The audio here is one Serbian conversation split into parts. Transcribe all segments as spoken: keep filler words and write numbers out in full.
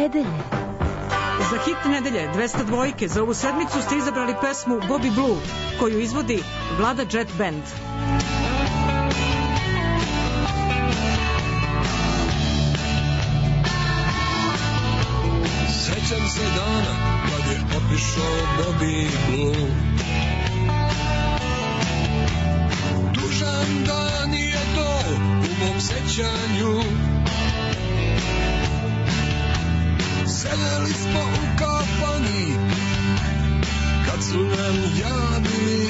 nedelje. Za hit nedelje dvesta dvojke za ovu sedmicu ste izabrali pesmu Bobby Blue, koju izvodi Vlada Jet Band. Sećam se dana kad je otišao Bobby Blue. Dužan dan je to u mom sećanju. Sedeli smo u kafani kad su nam javili.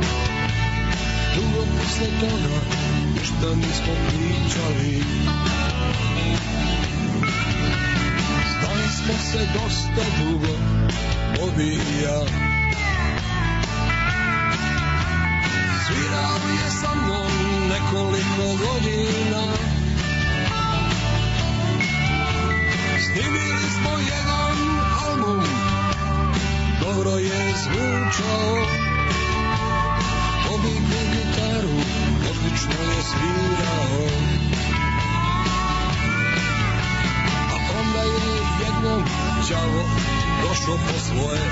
Dugo posle toga ništa nismo pričali. Znali smo se dosta dugo, Bobby i ja. Svirao je sa mnom nekoliko godina. Snimili smo jedan album, dobro je zvučao. Bobby gitaru odlično je svirao. A onda je jednom đavo došao po svoje.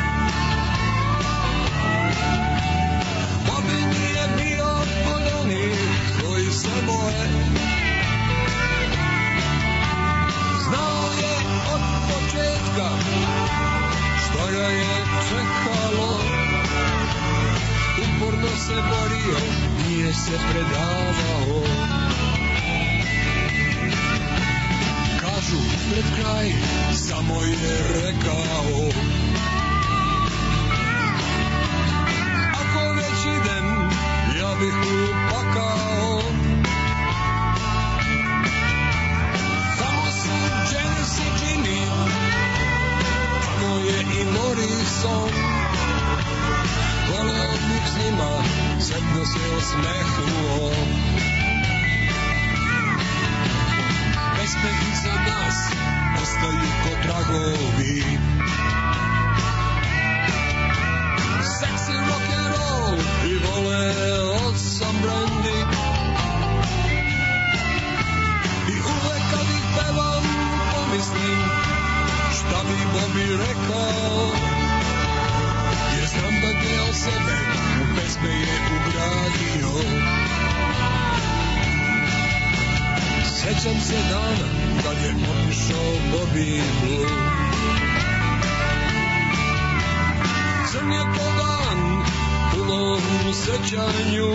Bobby nije bio od onih koji se boje. Znao je od početka šta ga je čekalo. Uporno se borio, nije se predavao. Kažu pred kraj, samo je rekao: ako već idem, ja bih upakao. Janice i Jimmy, tamo je i Morrison. Voleo bih s njima, sretno se osmehnuo. Pesme iza nas ostaju ko tragovi. Seksi rock'n'roll i voleo sam brandy. I uvek kad ih pevam mislim šta bi Bobby rekao, jer znam da deo sebe u pesme je ugradio. Sećam se dana kad je otišao Bobby Blue. Crn je to dan u mom sećanju.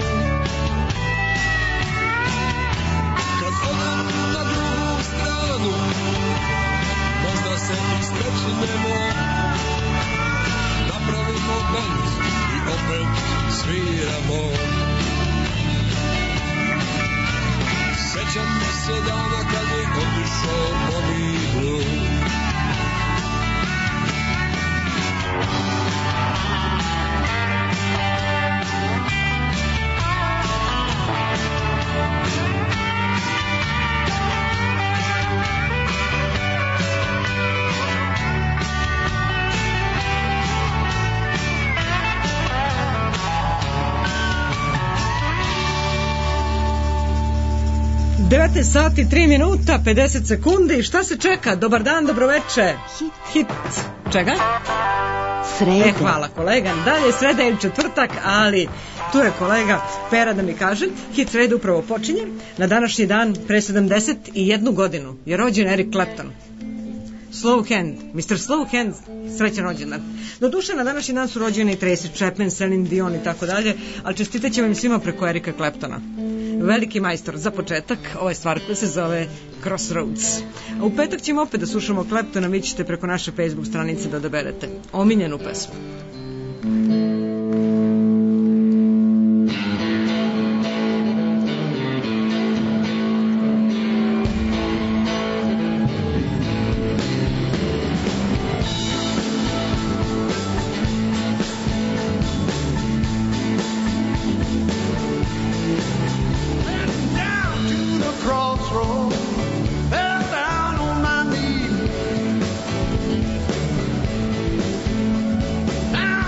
Kad odem na drugu stranu, možda se istrečnemo, napravimo band i opet sviramo. Sećam se dana kad je otišao Bobby Blue. devetnaest sati tri minuta pedeset sekundi. Šta se čeka? Dobar dan, dobroveče. Hit. Hit. Čega? Sreda. E, hvala kolega. Dalje sreda ili četvrtak, ali tu je kolega Pera da mi kaže. Hit sreda upravo počinje. Na današnji dan pre sedamdeset jednu godinu je rođen Eric Clapton. Slow Hand, mister Slow Hand, srećan rođendan. Do duše na današnji dan su rođeni Tracy Chapman, Celine Dion i tako dalje, ali čestitat ćemo im svima preko Erika Claptona. Veliki majstor, za početak, ova je stvar koja se zove Crossroads. A u petak ćemo opet da slušamo Claptona, vi ćete preko naše Facebook stranice da odaberete omiljenu pesmu. Down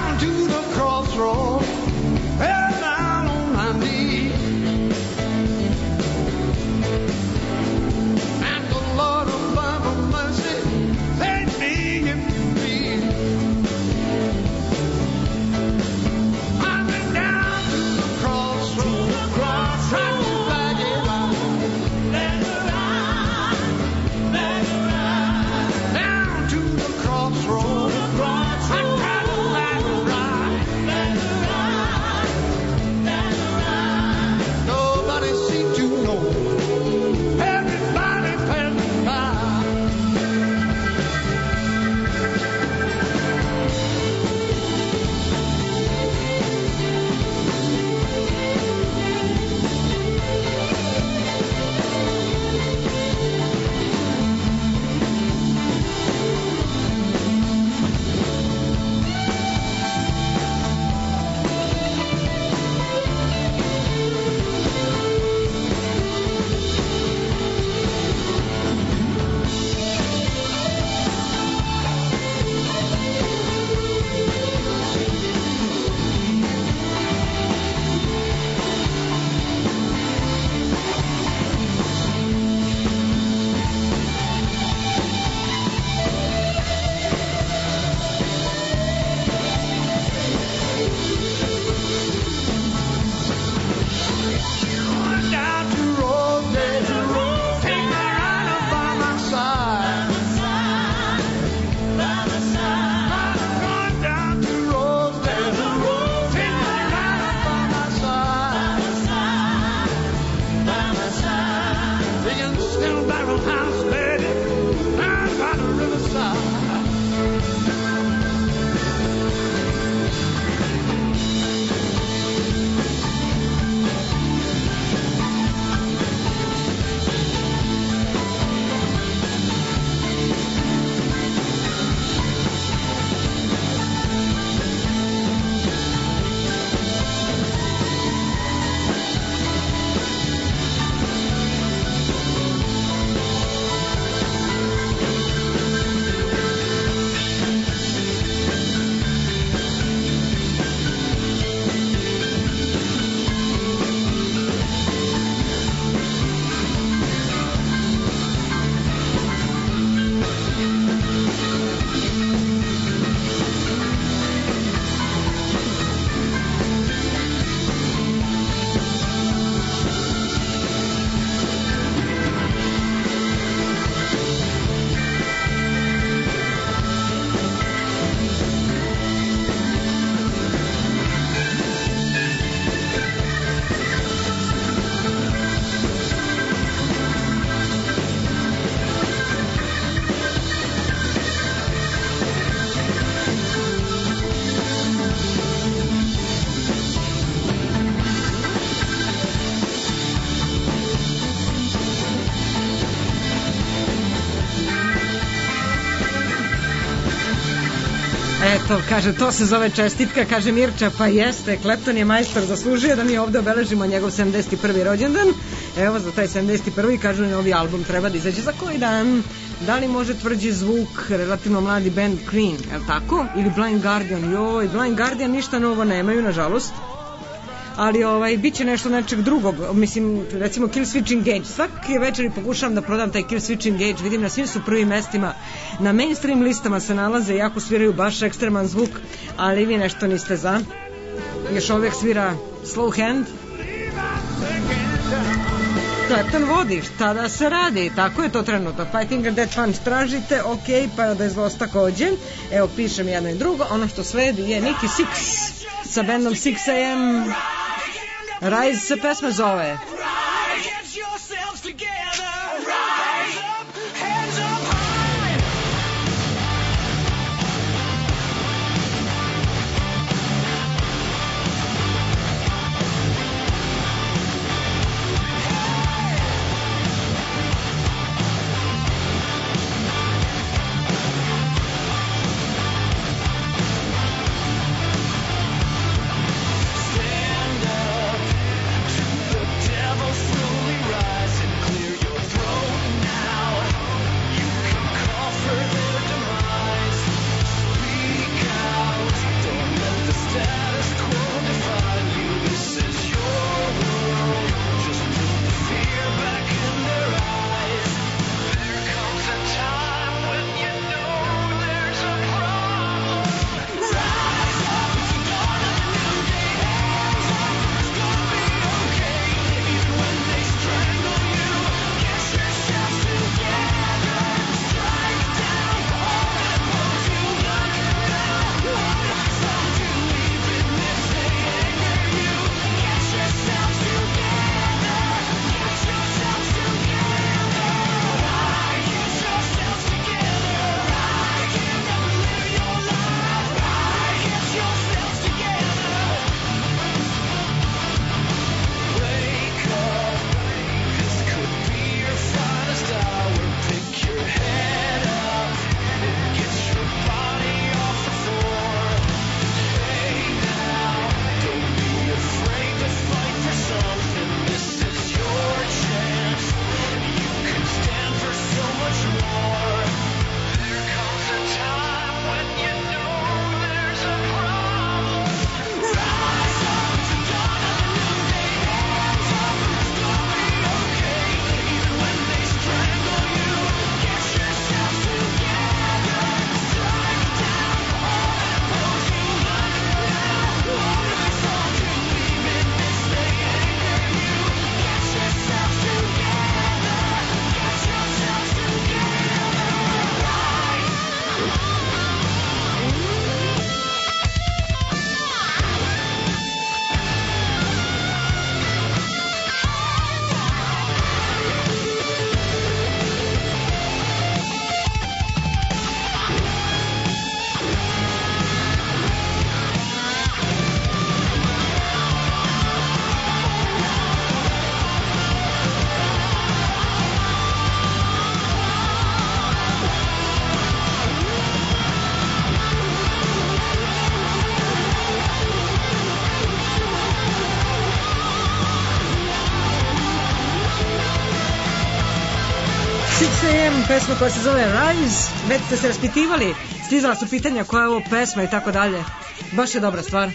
in a barrel house, lady, down by the riverside. Eto, kaže, to se zove čestitka, kaže Mirča, pa jeste, Clapton je majstor, zaslužio da mi ovde obeležimo njegov sedamdeset prvi rođendan. Evo, za taj sedamdeset prvi kažu, novi album treba da izađe za koji dan. Da li može tvrđi zvuk, relativno mladi band Cream, je li tako? Ili Blind Guardian, joj, Blind Guardian ništa novo nemaju, nažalost. Ali ovaj, bit će nešto nečeg drugog, mislim, recimo Kill Switch Engage. Svaki večer pokušavam da prodam taj Kill Switch Engage, vidim na svim su prvim mestima, na mainstream listama se nalaze, jako sviraju baš ekstreman zvuk, ali vi nešto niste za. Još uvijek svira Slow Hand. Clapton vodi, šta da se radi, tako je to trenutno. Fighting a Dead Punch tražite, ok, Paradise takođe. Evo, pišem jedno i drugo, ono što sledi je Nikki Six sa bandom six a m. Rise se pesma zove. Stand up to the devil. šest a em, pesma koja se zove Rise. Već ste se raspitivali, stizala su pitanja koja je ovo pesma i tako dalje. Baš je dobra stvar.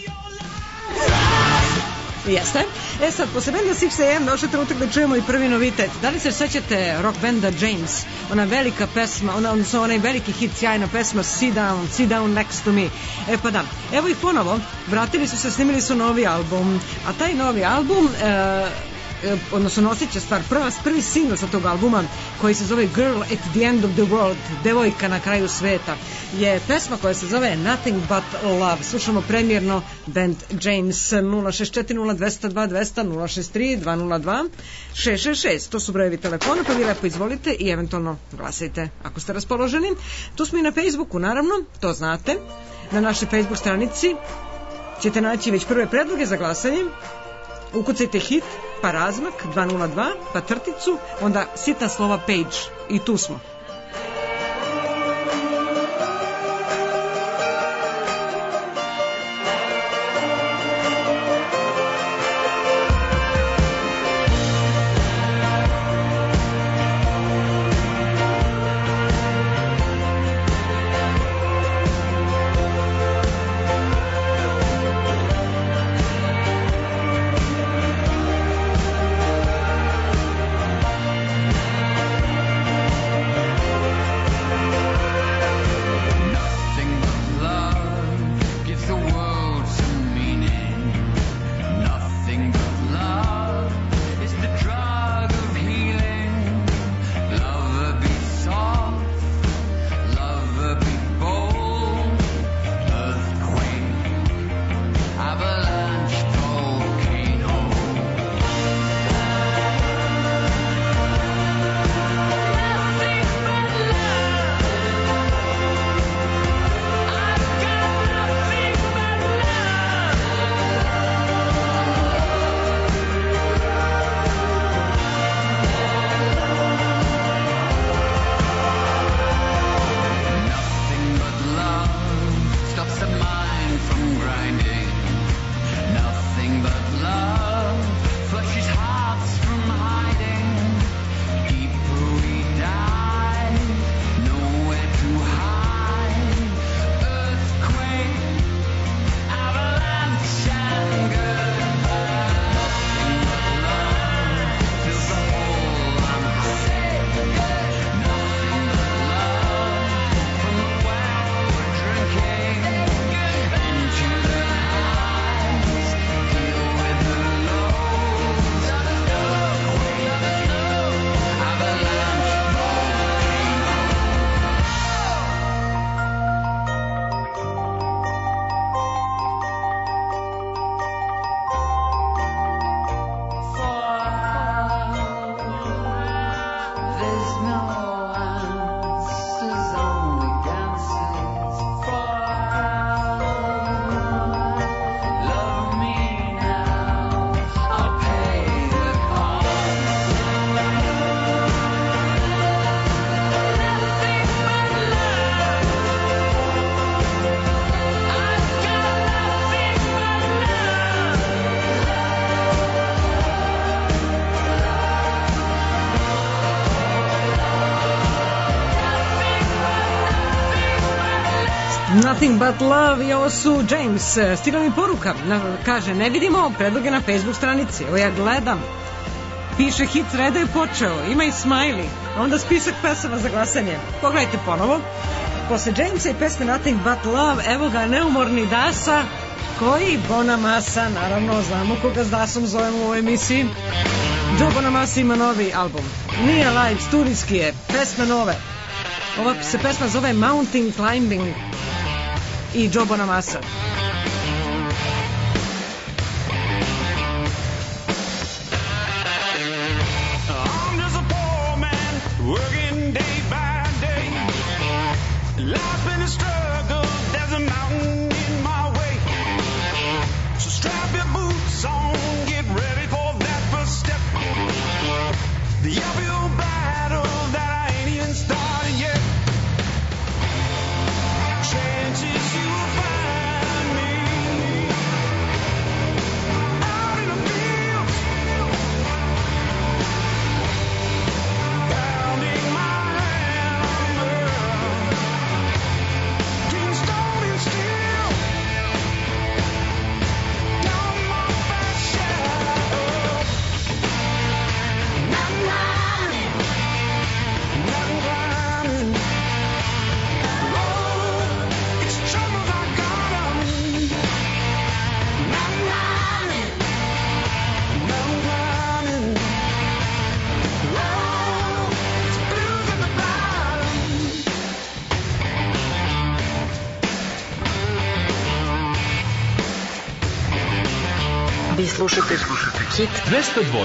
Jeste. E sad, posle benda šest a em došao trenutak da čujemo i prvi novitet. Da li se sećate rock benda James? Ona velika pesma, ona, odnosno onaj veliki hit, sjajna pesma Sit Down, Sit Down Next to Me. E pa da, evo ih ponovo, vratili su se, snimili su novi album, a taj novi album... E, odnosno noseća stvar, prva, prvi single sa tog albuma koji se zove Girl at the End of the World, devojka na kraju sveta, je pesma koja se zove Nothing But Love. Slušamo premijerno band James. Nula šest četiri nula dva nula dva dva nula nula šest tri dva nula dva šest šest šest, to su brojevi telefona, pa vi lepo izvolite i eventualno glasajte ako ste raspoloženi. Tu smo i na Facebooku, naravno, to znate. Na našoj Facebook stranici ćete naći već prve predloge za glasanje. Ukucajte hit, pa razmak dva nula dva, pa crticu, onda sitna slova page i tu smo. Nothing But Love i ovo su James. Stigla mi poruka, kaže, ne vidimo predloge na Facebook stranici. Evo ja gledam, piše hit sreda je počeo, ima i smiley, onda spisak pesama za glasanje. Pogledajte ponovo. Posle Jamesa i pesme Nothing But Love, evo ga neumorni Dasa, koji Bonamassa, naravno znamo koga s Dasom zovemo u ovoj emisiji. Joe Bonamassa ima novi album, nije live, studijski je, pesme nove. Ova se pesma zove Mountain Climbing i Joe Bonamassa. Pounding my Slušajte Hit dvesta dva.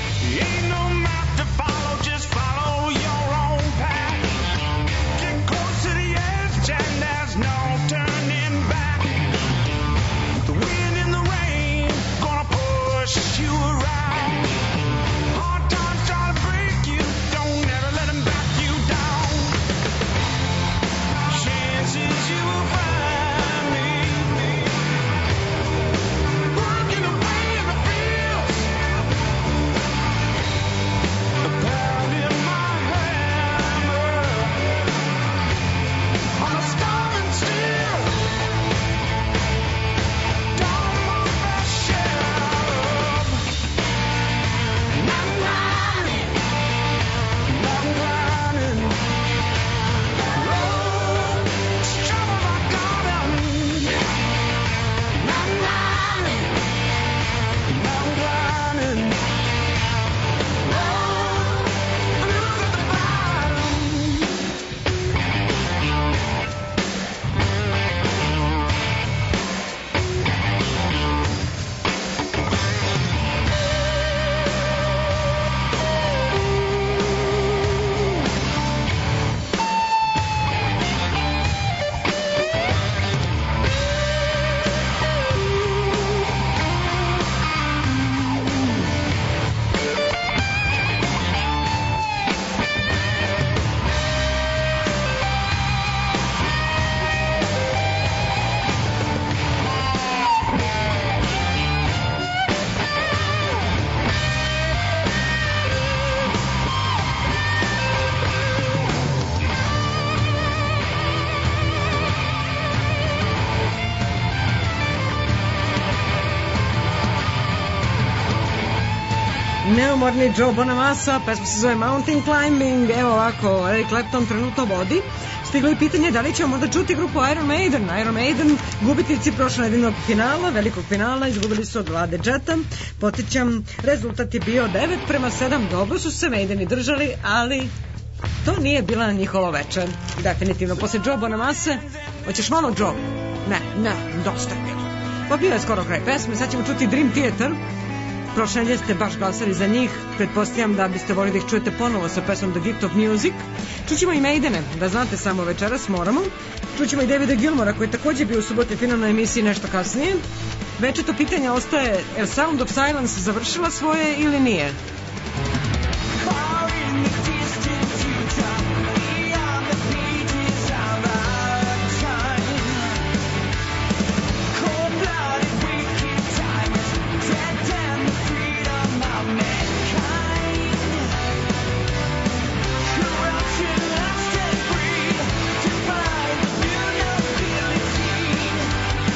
Neumorni Joe Bonamassa, pesma se zove Mountain Climbing. Evo ovako, Eric Clapton trenutno vodi. Stiglo je pitanje da li ćemo možda čuti grupu Iron Maiden. Iron Maiden, gubitnici prošle nedeljnog finala, velikog finala, izgubili su od Vlade Jetta. Potičam, rezultat je bio devet prema sedam, dobro su se Maideni držali, ali to nije bila njihovo večer. Definitivno, posle Joe Bonamasse, hoćeš malo Joe? Ne, ne, dosta je bilo. Pa bio je skoro kraj pesme, sad ćemo čuti Dream Theater. Prošle nedelje ste baš glasali za njih, pretpostavljam da biste volili da ih čujete ponovo sa pesmom The Gift of Music. Čućemo i Maidene, da znate samo večeras moramo. Čućemo i Davida Gilmora koji je također bio u subote finalnoj emisiji nešto kasnije. Večeto pitanje ostaje, je Sound of Silence završila svoje ili nije?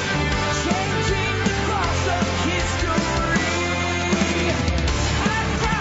Changing the course of history.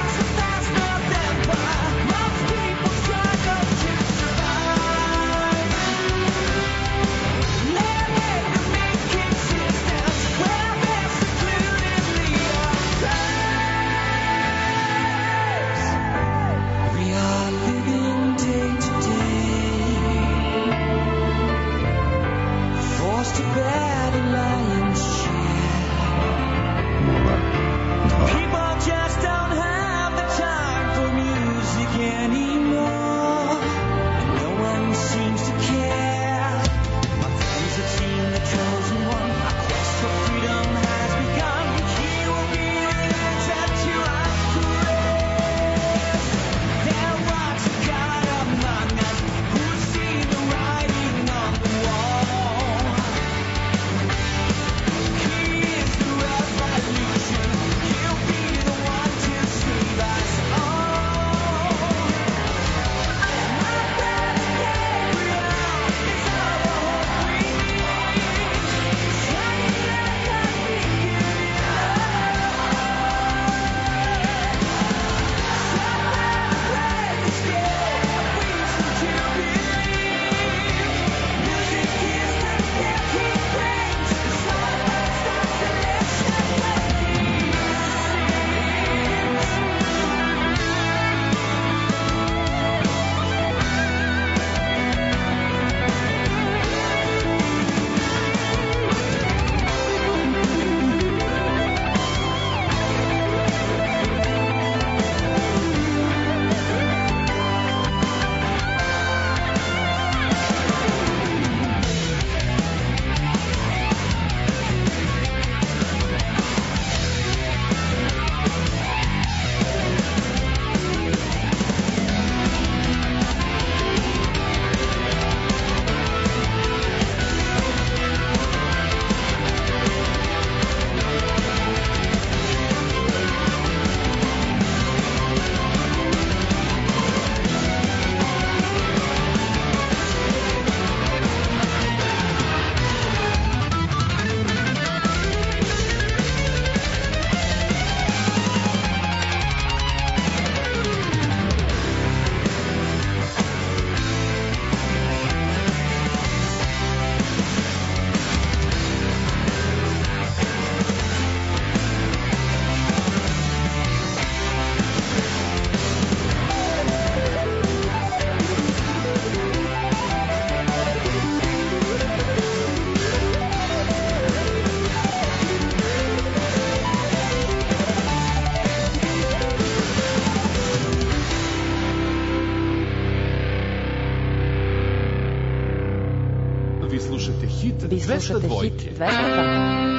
Vi slušate hit Vi dvesta slušate dvojke. hit dvesta dvojke.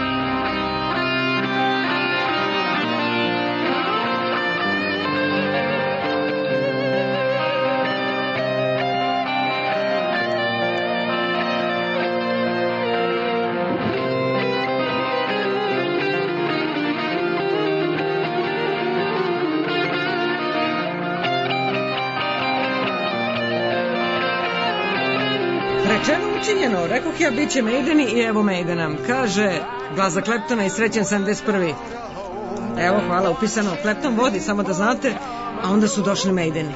Rečeno učinjeno, rekoh ja bit će Maideni i evo Maidena. Kaže glas za Claptona i srećen sedamdeset prvi. Evo, hvala, upisano. Clapton vodi, samo da znate, a onda su došli Maideni.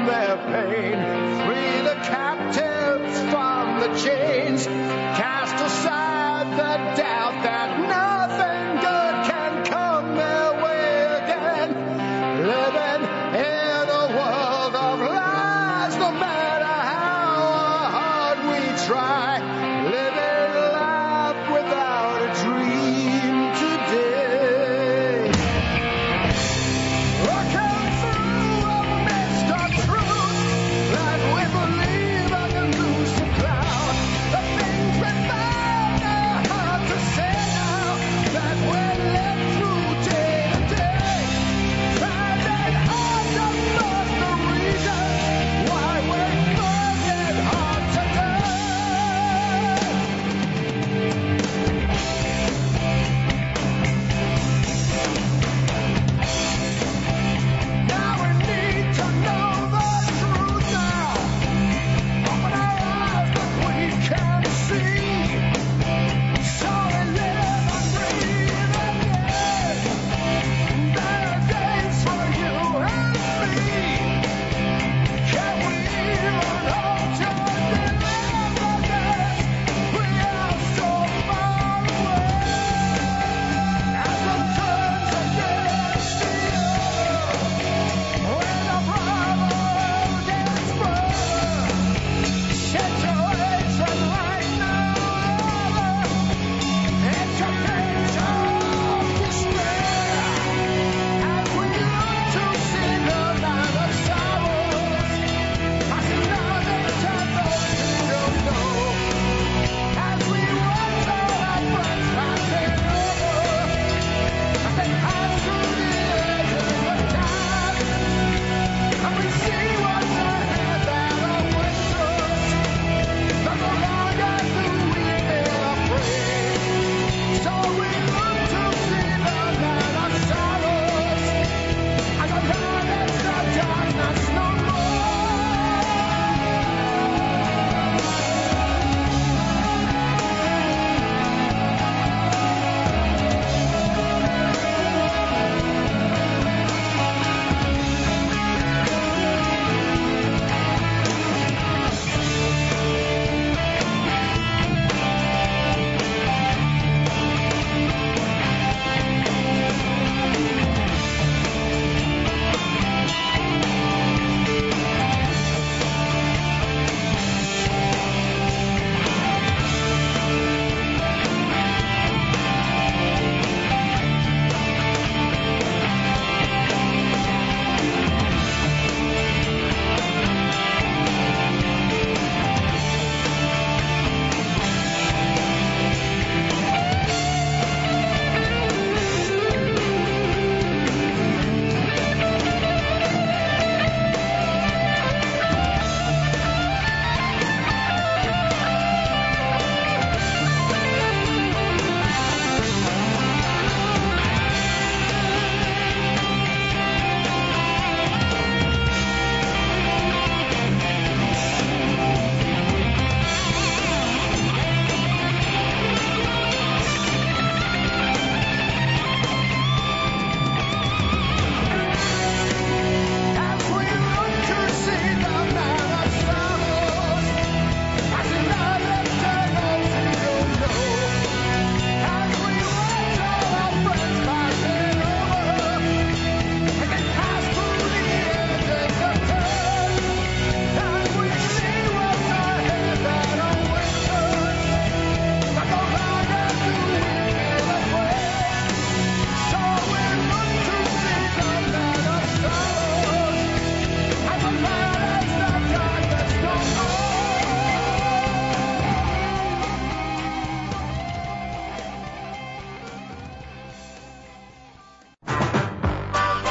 Chains, cast a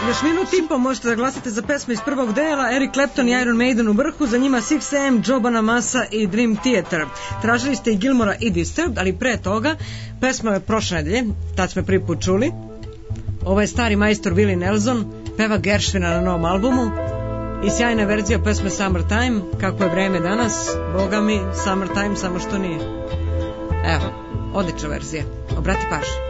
Još minut i po možete da glasate za pesme iz prvog dela. Eric Clapton i Iron Maiden u vrhu, za njima šest a em, Joe Bonamassa i Dream Theater. Tražili ste i Gilmora i Disturbed, ali pre toga pesma je prošle nedelje, tad smo je prvi put čuli. Ovo je stari majstor Willie Nelson, peva Gershwina na novom albumu i sjajna verzija pesme Summertime. Kako je vreme danas, boga mi, Summertime samo što nije. Evo, odlična verzija, obrati pažnju.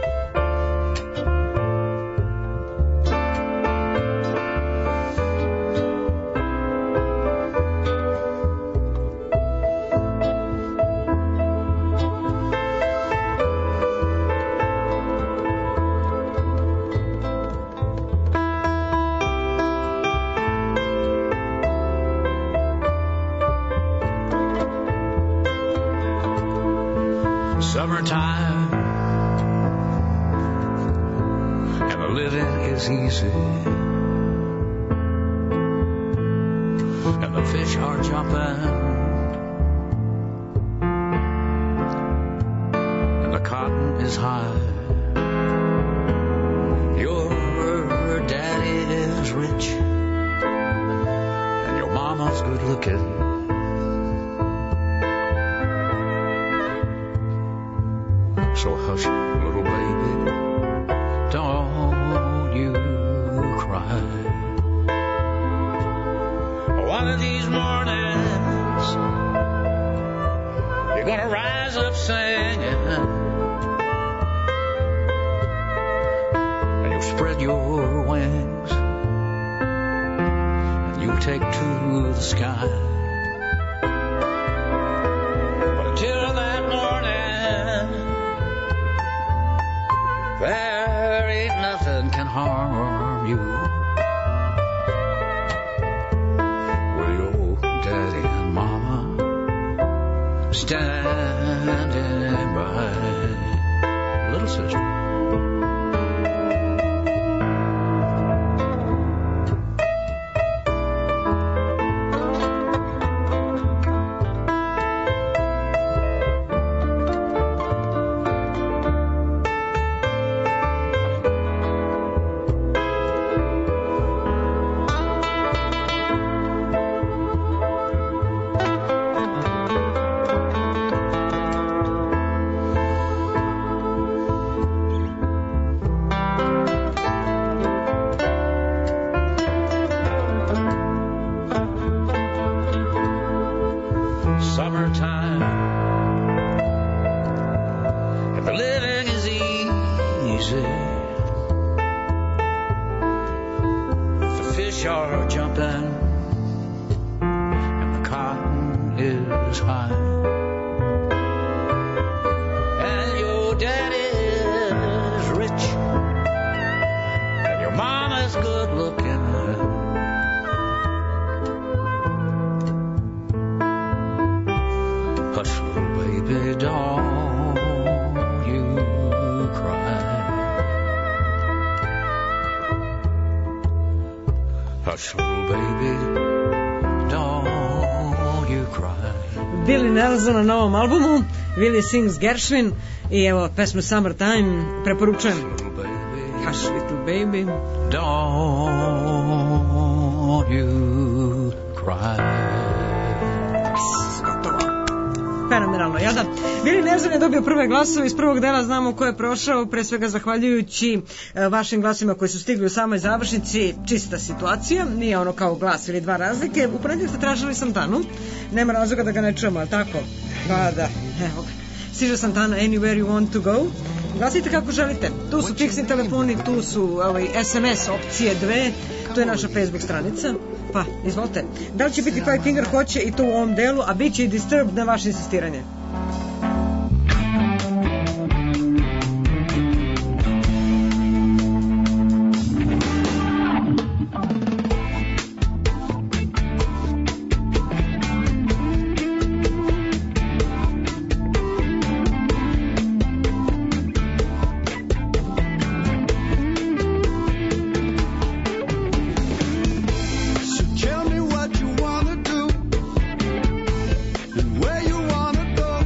Summertime, and the living is easy, and the fish are jumping, and the cotton is high. Your daddy is rich, and your mama's good looking. So hush, little baby, don't you cry. One of these mornings, you're gonna rise up singing, and you'll spread your wings, and you'll take to the sky. But until that morning, there ain't nothing can harm you. Will your daddy and mama standing by? Little sister. Na novom albumu Willie Sings Gershwin i evo pesmu Summertime preporučujem. Hush little baby, don't you cry. Gotovo. Fenomenalno, jel da? Willie Nelson je dobio prve glasove iz prvog dela, znamo ko je prošao, pre svega zahvaljujući e, vašim glasima koji su stigli u samoj završnici. Čista situacija, nije ono kao glas ili dva razlike. U ponedjeljak ste tražili Santanu, nema razloga da ga ne čujemo, ali tako? Da, da, evo ga. Stiže Santana, Anywhere You Want To Go. Glasite kako želite. Tu su fiksni telefoni, tu su ovaj, es em es opcije dve, tu je naša Facebook stranica. Pa, izvolite. Da li će biti Five Finger? Hoće i to u ovom delu, a bit će i Disturbed na vaše insistiranje. Tell me what you wanna do and where you wanna go.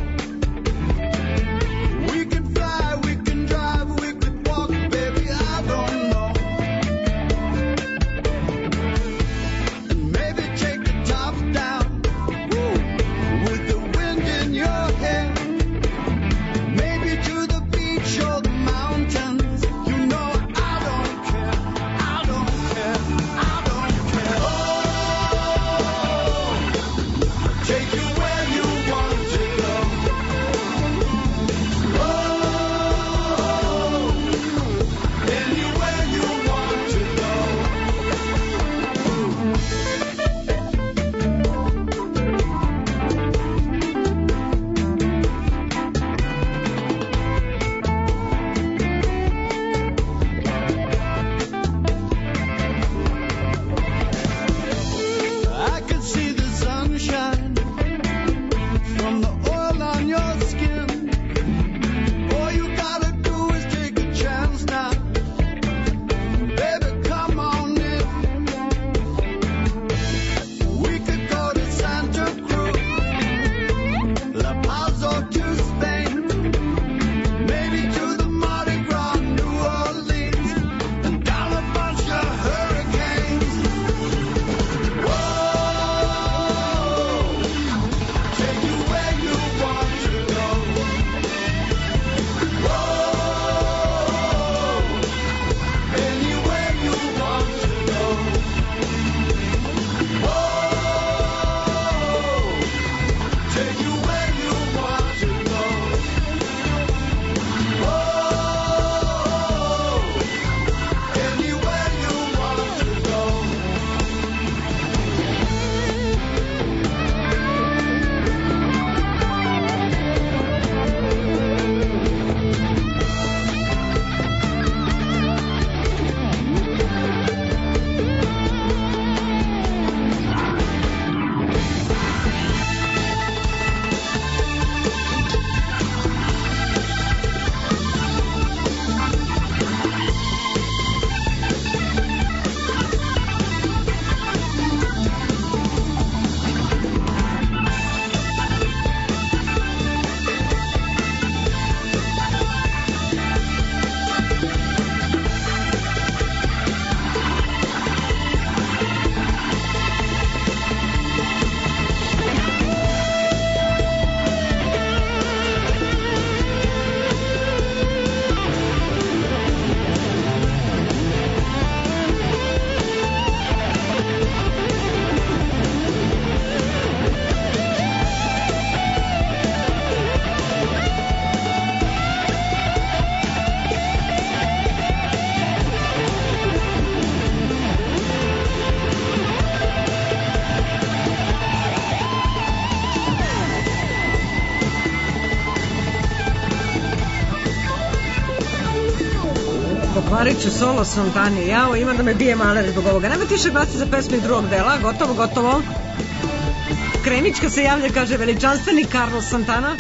Kokmariću, solo Santani. Jao, ima da me bije maler zbog ovoga. Nema tiše glasi za pesme drugog dela. Gotovo, gotovo. Kremićka se javlja, kaže veličanstveni Carlos Santana.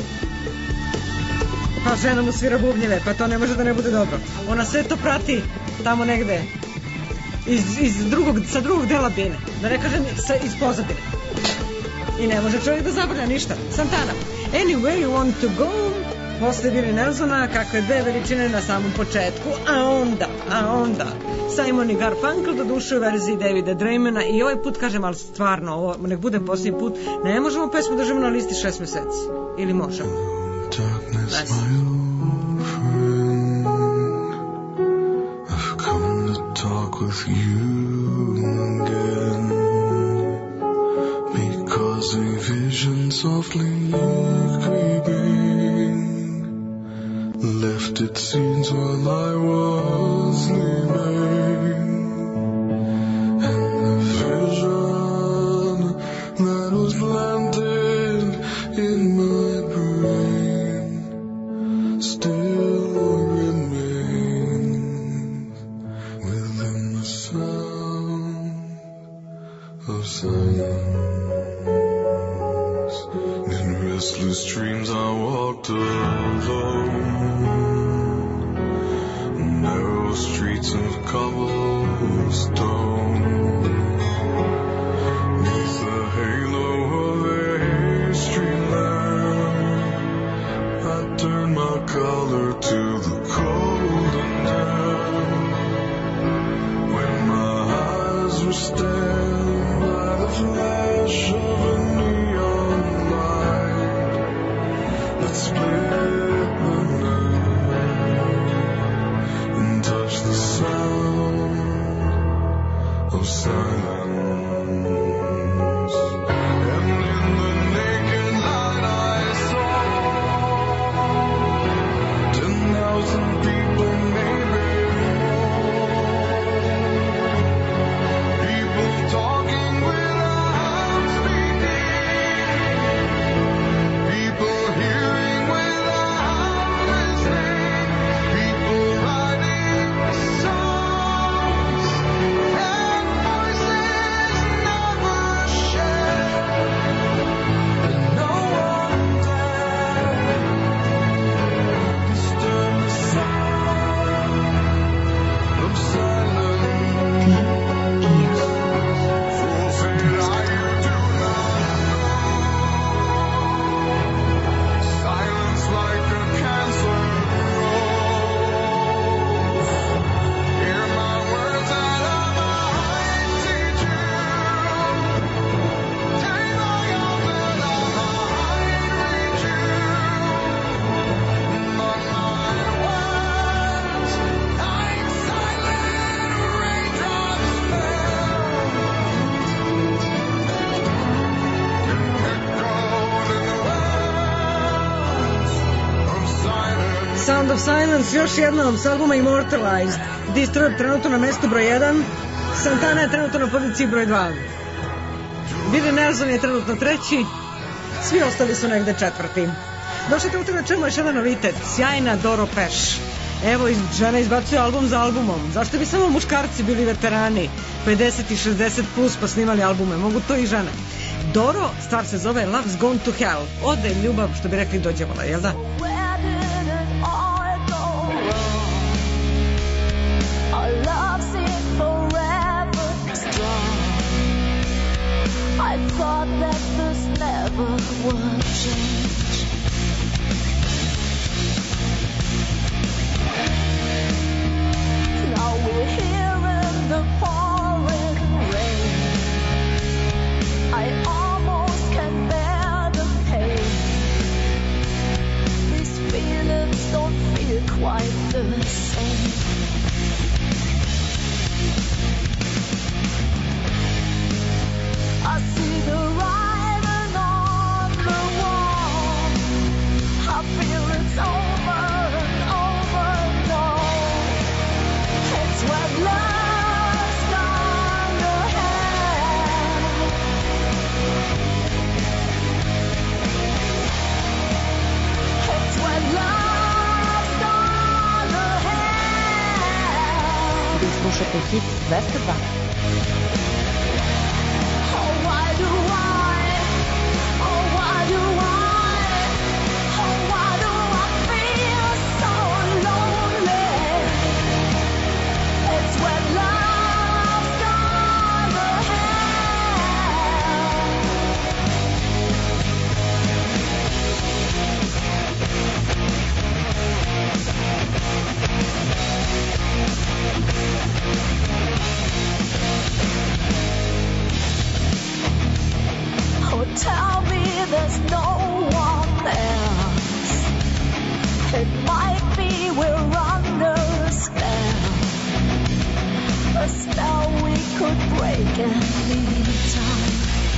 Pa žena mu svira bubnjeve, pa to ne može da ne bude dobro. Ona sve to prati tamo negde iz, iz drugog, sa drugog dela bine. Da ne kažem sa, iz pozadine. I ne može čovjek da zabranja ništa. Santana. Anyway you want to go. Posle Willie Nelsona, kakve dve veličine na samom početku. A onda, a onda Simon i Garfunkel, do duše u verziji Davida Draymana. I ovaj put kažem, ali stvarno, ovo nek bude posljednji put. Ne možemo pesmu držati na listi šest meseci. Ili možemo? Darkness, my old friend, I've come to talk with you again, because a vision softly creeping left its seeds while I was sleeping, and the vision that was planted in my brain still remains within the sound of silence. In restless dreams I walked alone, narrow streets of cobblestone, neath the halo of a street lamp I turned my collar to the cold and damp. When my eyes were stabbed by the flash of a neon light that split the night and touched the sound of silence. And in the naked light I saw ten thousand people, maybe more. People talking without speaking. People hearing without listening. People writing songs and voices never shared. And no one dared disturb the sound of silence. Forfeit I you do not know. Silence like a cancer grows. Hear my words that I might teach you. Take my arms that I might reach you. But my words, like silent raindrops fell, echoed in the wells of silence. Sound of Silence, još jednom s albuma Immortalized. Disturbed trenutno na mestu broj jedan. Santana je trenutno na poziciji broj dva. Willie Nelson je trenutno treći. Svi ostali su negde četvrti. Došli te u tebe čemu još jedan novitet. Sjajna Doro Peš. Evo, iz- žena izbacuje album za albumom. Zašto bi samo muškarci bili veterani pedeset i šezdeset plus pa snimali albume? Mogu to i žene. Doro, stvar se zove Love's Gone to Hell. Ode ljubav, što bi rekli, dođe vola, jel da? Where did it all go wrong? Our love seemed forever strong. I thought that this never would change. Now we're here in the pouring rain. I almost can't bear the pain. These feelings don't feel quite the same. I see the writing on the wall. I feel it's over and over and on. It's what love's gone to hell. It's what love's gone to hell. Vi slušate Hit dvesta dva. Oh, why do I, oh, why do I, oh, why do I feel so lonely? It's when love's gone to oh, tell me there's no one else. It might be we're under a spell, a spell we could break any time.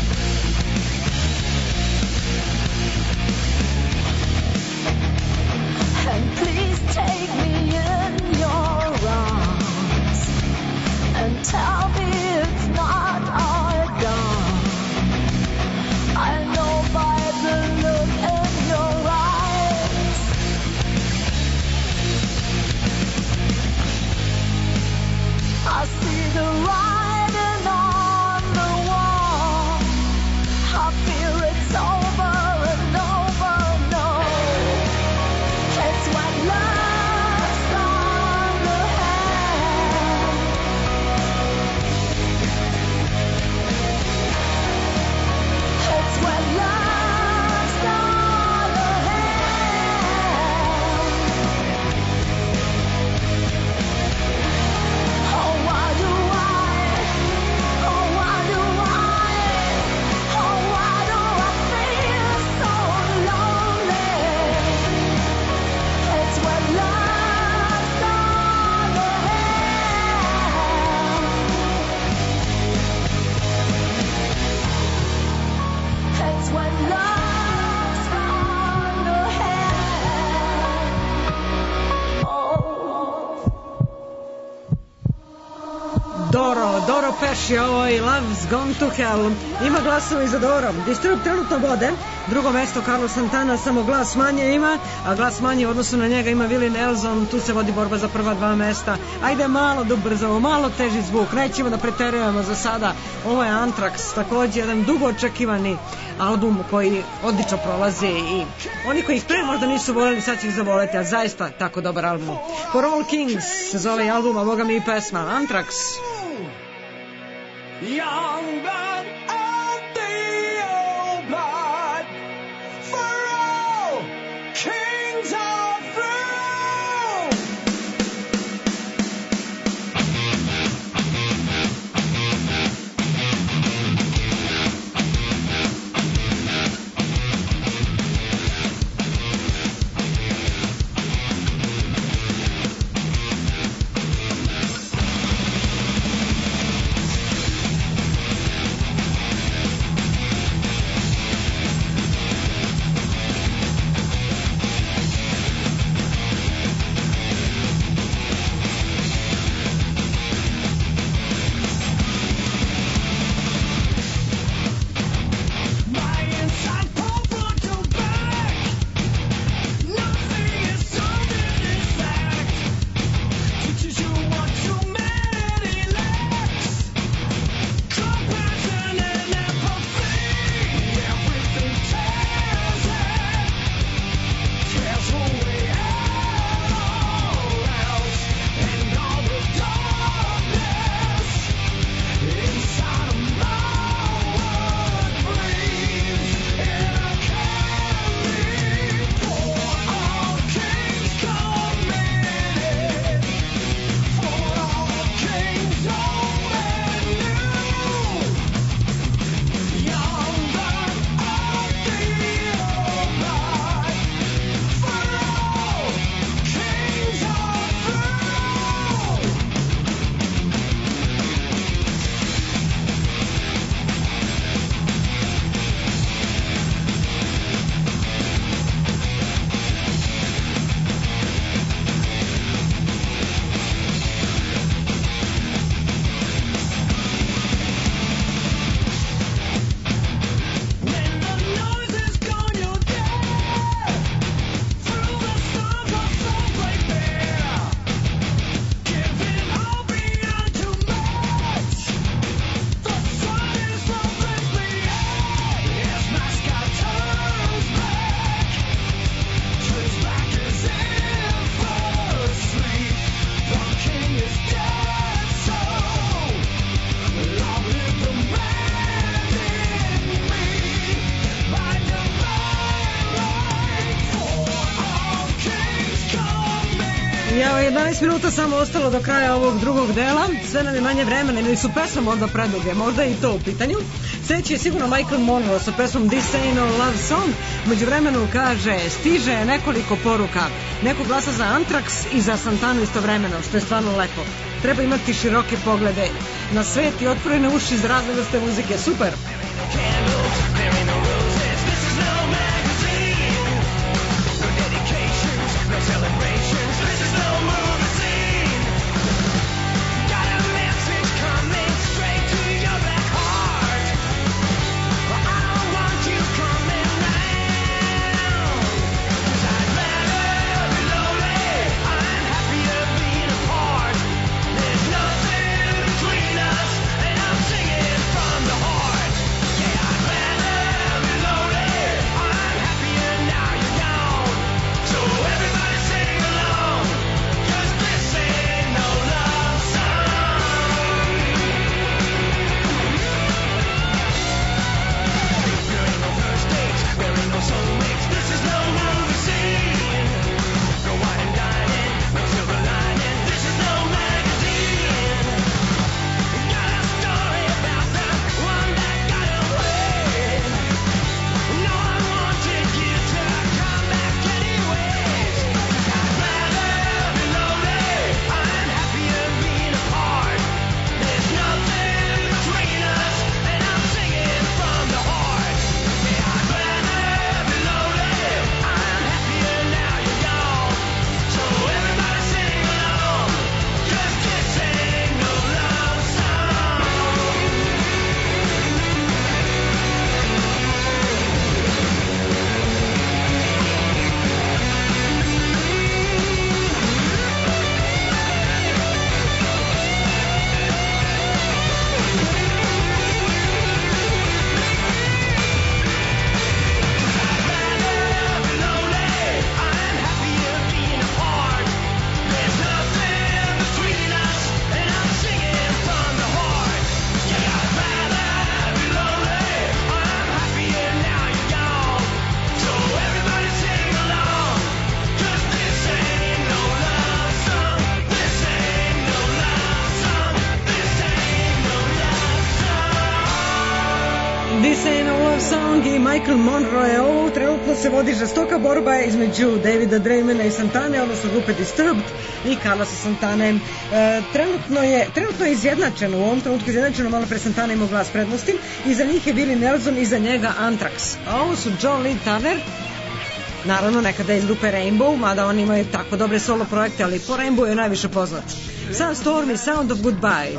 And please take me in your arms and tell me it's not all gone. I know by the look in your eyes. I see the writing on the wall. I fear it's over and over, no. It's when love's gone to hell. It's when love's gone to hell. Oh, why do I, oh, why do I, oh, why do I feel so lonely? It's when love's gone to hell. It's when love's gone to hell. Oh. Doro, Doro Peši, ovo je Love's Gone to Hell. Ima glasova i za Doro. Disturb trenutno vode. Drugo mesto Carlos Santana, samo glas manje ima, a glas manje u odnosu na njega ima Willie Nelson. Tu se vodi borba za prva dva mesta. Ajde malo da ubrzamo, malo teži zvuk. Nećemo da preterujemo za sada. Ovo je Anthrax, takođe jedan dugo očekivani album koji odlično prolazi i oni koji ih pre možda nisu voljeli sad će ih zavoleti, a zaista tako dobar album. For All Kings se zove i album, a boga mi i pesma Anthrax. Young blood of the old blood, for all kings are through. Ja, jedanaest minuta samo ostalo do kraja ovog drugog dela. Sve nam je manje vremena ili su pesme možda preduge, možda je i to u pitanju. Sljedeći je sigurno Michael Monroe sa pesmom This Ain't No Love Song. Među vremenu kaže, stiže nekoliko poruka. Neko glasa za Anthrax i za Santanu istovremeno, što je stvarno lepo. Treba imati široke poglede na svet i otvorene uši za razne vrste muzike. Super! Michael Monroe. Ovo trenutno se vodi žestoka borba između Davida Draymana i Santane, odnosno grupe Disturbed i Carlosa Santane. E, trenutno, je, trenutno je izjednačeno, u ovom trenutku izjednačeno, malo pre Santana imao glas prednosti, iza njih je Willie Nelson, iza njega Anthrax. A ovo su John Lee Turner, naravno nekada iz grupe Rainbow, mada oni imaju tako dobre solo projekte, ali po Rainbow je najviše poznat. Sunstorm i Sound of Goodbye.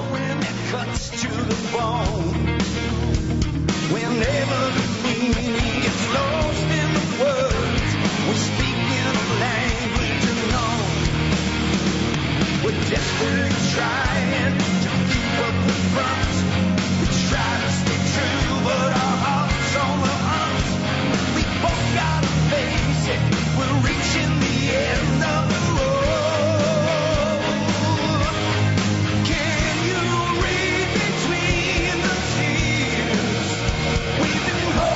Whenever the meaning gets lost in the words, we speak in a language unknown. We're desperately trying to keep up the front. We try to stay true, but our hearts on the hunt. We both gotta face it, we're reaching the end of the road. Can you read between the tears? We've been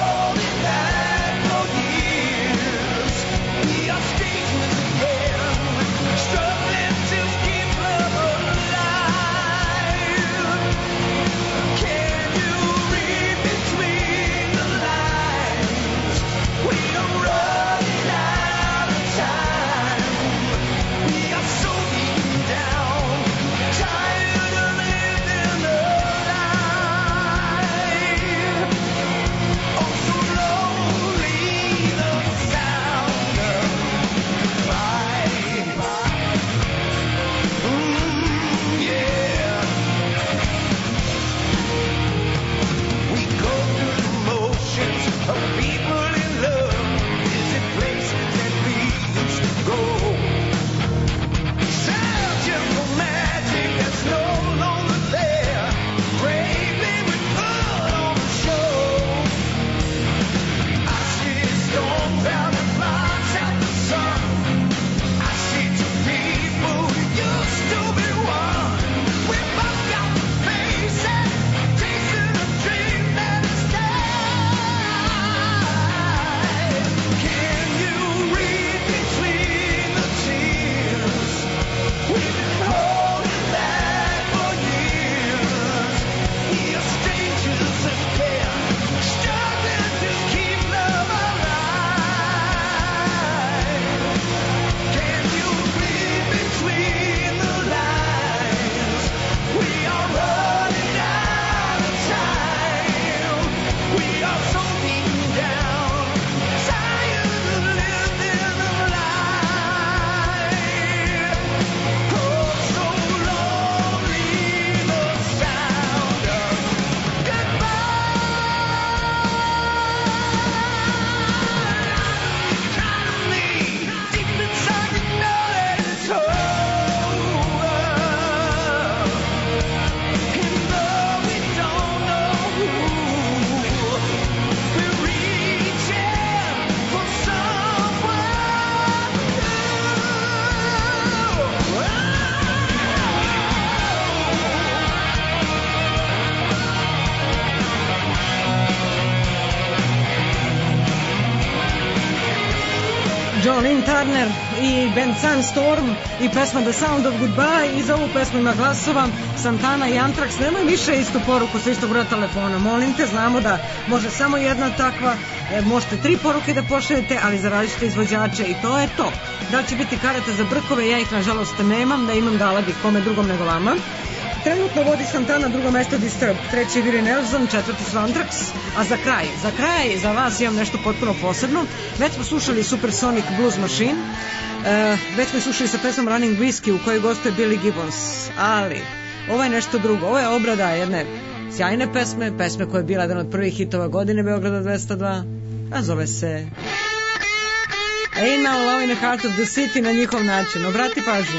Lynn Turner i band Sandstorm i pesma The Sound of Goodbye. I za ovu pesmu ima glasova Santana i Anthrax. Nemoj više istu poruku sa istog broja telefona, molim te, znamo da može samo jedna takva, e, možete tri poruke da pošaljete, ali za različite izvođače i to je to. Da li će biti karata za Brkove, ja ih nažalost nemam, da imam dala bih kome drugom nego vama. Trenutno vodi Santana, drugo mesto Disturbed, treći je Willie Nelson, četvrti su Anthrax, a za kraj, za kraj za vas imam nešto potpuno posebno. Već smo slušali Supersonic Blues Machine, uh, već smo slušali sa pesmom Running Whiskey u kojoj gostuje Billy Gibbons, ali ovo je nešto drugo, ovo je obrada jedne sjajne pesme, pesme koja je bila jedan od prvih hitova godine Beograda dvesta dva, a zove se Ain't No Love in the Heart of the City na njihov način, obrati pažnju.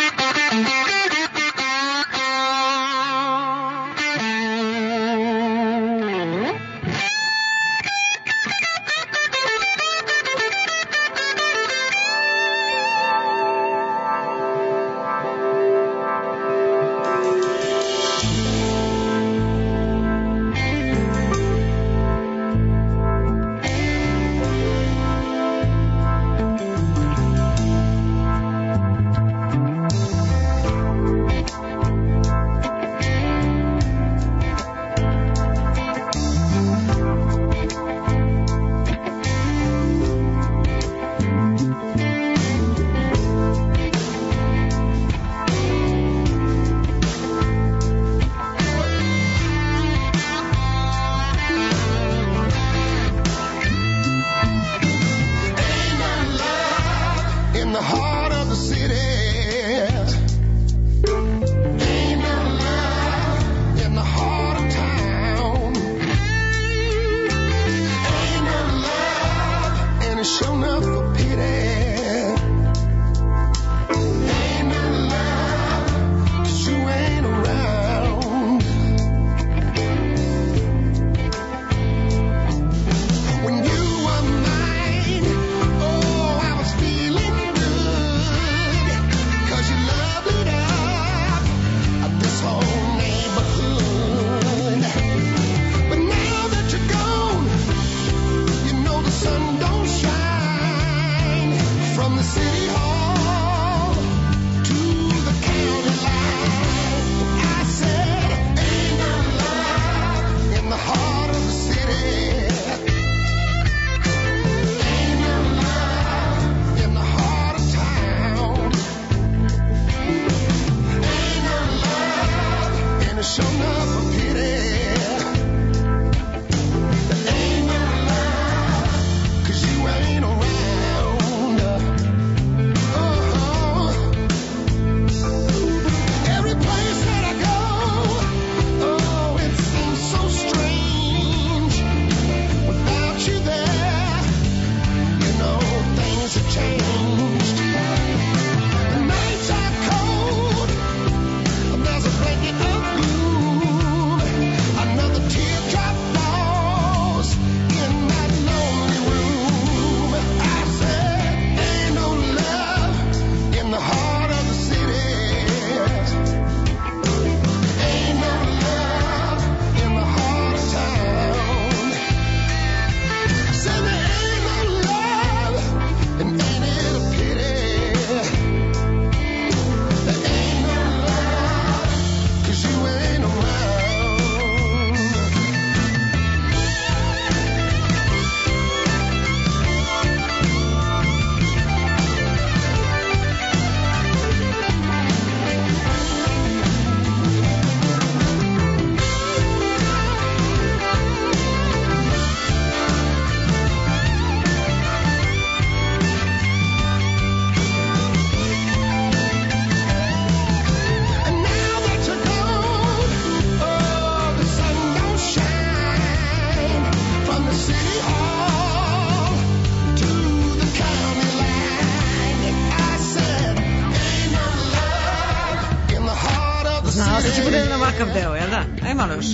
Ovakav deo, jel da? Aj malo još.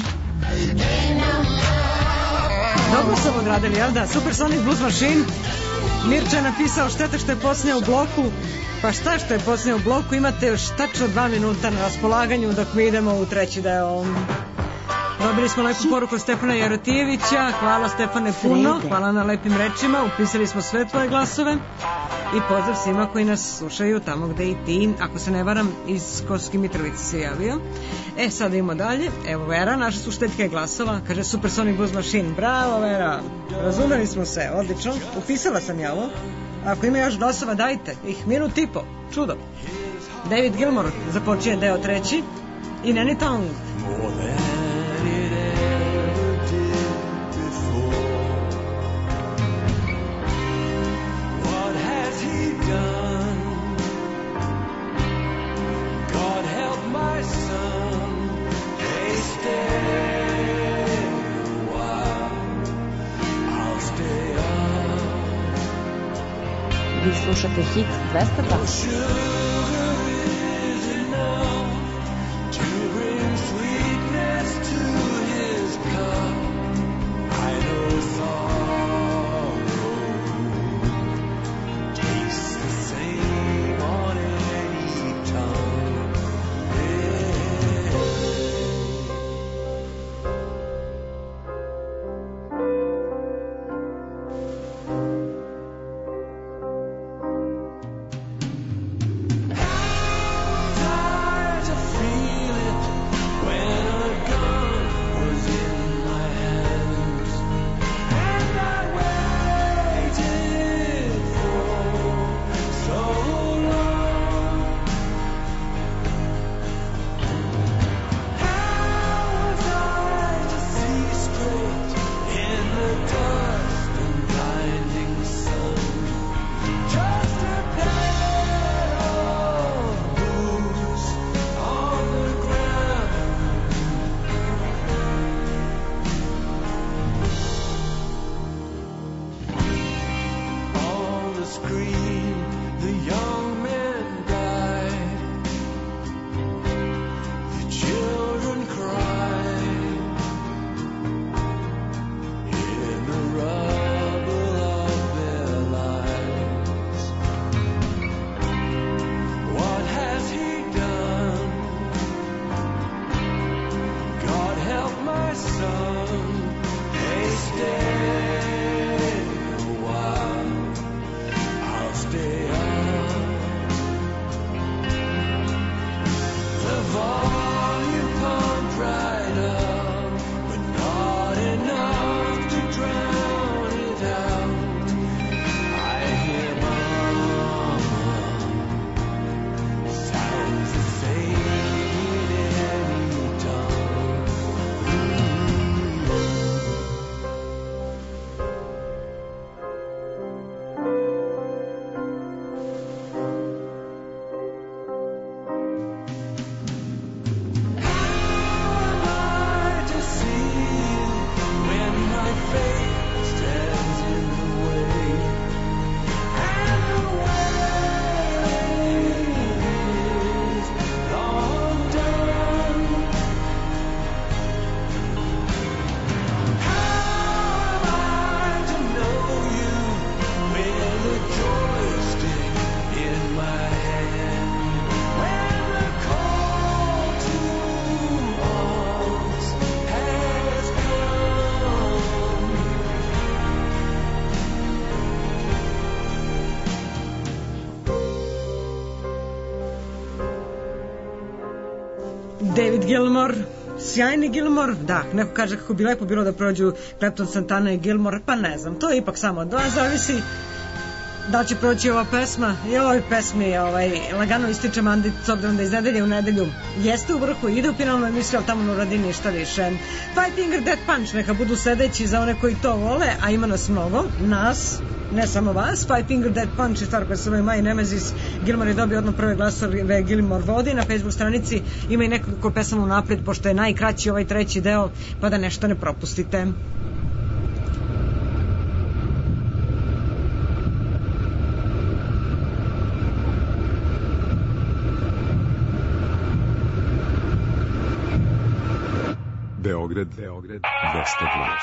Dobro sam odradili, jel da? Supersonic Blues Machine. Mirča je napisao šteta što je posljednje u bloku. Pa šta što je posljednje u bloku? Imate još tačno dva minuta na raspolaganju dok mi idemo u treći deo. Dobili smo lepu poruku Stefana Jarotijevića. Hvala Stefane puno. Hvala na lepim rečima. Upisali smo sve tvoje glasove. i pozdrav svima koji nas slušaju tamo gde i ti, ako se ne varam, iz Kosovske Mitrovice se javio. E, sad idemo dalje. Evo Vera, naša slušateljka je glasova, kaže Supersonic Blues Machine. Bravo Vera, razumeli smo se, odlično. Upisala sam ja ovo. Ako ima još glasova, dajte ih, minut i po, čudo. David Gilmour započinje deo treći i Nanny Tongue. More than it ever did before. What has he done? God help my son. Hey, stay a while. I'll stay up. Vi slušate hit dvesta dva. Sugar is enough to bring sweetness to his cup. I know sorrow tastes the same on any tongue. Tired to feel it when a gun was in my hands, and I waited for so long. How was I to see straight in the dust and blinding sun? Just a pair of boots on the ground. On the screen, the young men died. The children cried in the rubble of their lives. What has he done? God help my son. Hey, stay a while. I'll stay up. The volume pumped right up, but not enough to drown it out. I hear mama sounds the same in any tongue. How am I to see you when my fate stands in the way? And the way is long done. How am I to know you with a joystick in my hand? When the call to arms has come. David Gilmour, sjajni Gilmour, da, neko kaže kako bi lepo bilo da prođu Clapton, Santana i Gilmour, pa ne znam, to je ipak samo od vas zavisi da će proći ova pesma i ovoj pesmi ovaj, lagano ističe mandit s obzirom da iz nedelje u nedelju jeste u vrhu, ide u finalnu emisiju, ali tamo ne uradi ništa više. Five Finger Death Punch, neka budu sledeći za one koji to vole, a ima nas mnogo, nas, ne samo vas. Five Finger Death Punch je stvar koja se zove My Nemesis. Gilmour je dobio odmah prve glasove, Gilmour vodi na Facebook stranici, ima i nekoliko pesama unapred, pošto je najkraći ovaj treći deo, pa da nešto ne propustite. Beograd, Beograd, dvesta dva.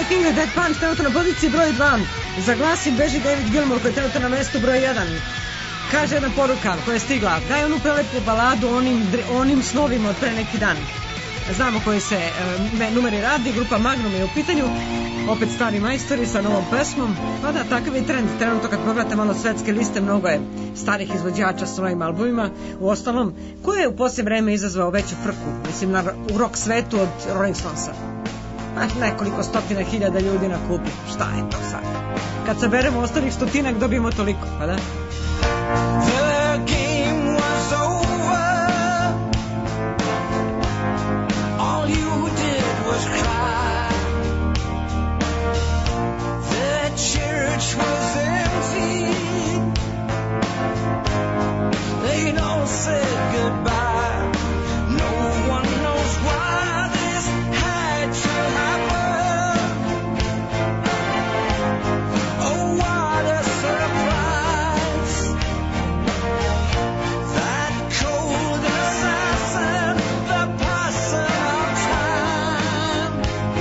Five Finger Death Punch trenutno na poziciji broj dva. Za glas im beži David Gilmour koji je trenutno na mestu broj jedan. Kaže jedna poruka koja je stigla: daj onu prelepu baladu o onim, onim snovima od pre neki dan. Znamo koji se e, numeri radi, grupa Magnum je u pitanju, opet stari majstori sa novom pesmom. Pa da, takav je trend, trenutno kad pogledate malo svetske liste, mnogo je starih izvođača s novim albumima, u ostalom, koje je u posljednje vreme izazvao veću frku, mislim, na, u rock svetu od Rolling Stonesa. A nekoliko stotina hiljada ljudi na kupi, šta je to sad? Kad saberemo ostalih stotinak, dobijemo toliko, pa da? The game was over. All you did was cry. The church was empty. They'd all said goodbye. No one knows why this had to happen. Oh, what a surprise. That cold assassin, the passing of time.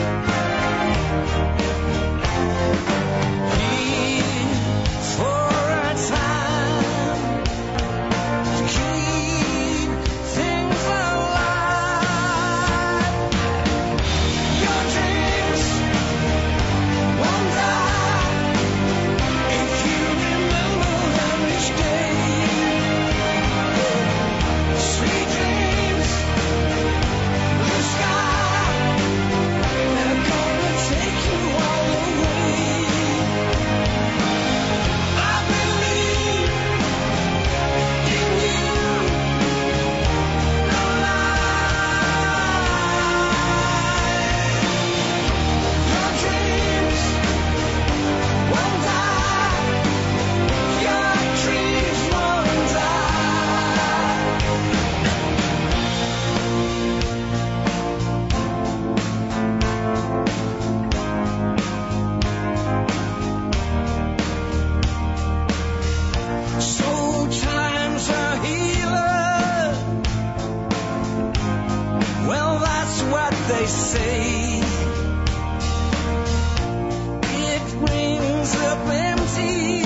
He, for a time, to keep things alive. Your dreams won't die if you remember them each day. Sweet dreams, blue sky, they're gonna take you all away. I believe in you, no lie. Your dreams won't die. Your dreams won't die. So time's a healer. Well, that's what they say. It rings up empty.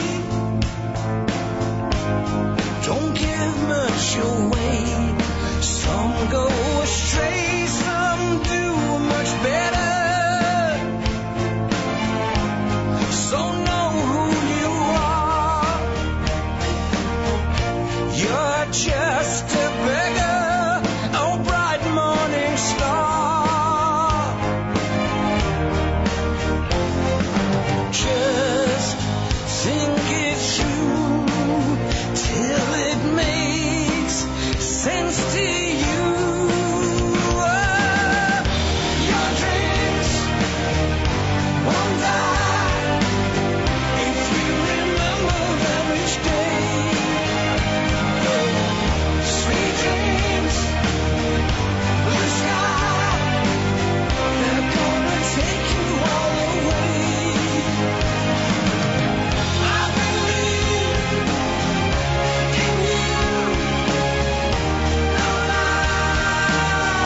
Don't give much away. Some go astray, some do much better. So know who you are. You're just a beggar, oh bright morning star. Just think it through till it makes sense to you. Your dreams won't die if you remember them each day. Sweet dreams, blue sky, they're gonna take you all away. I believe in you, no lie.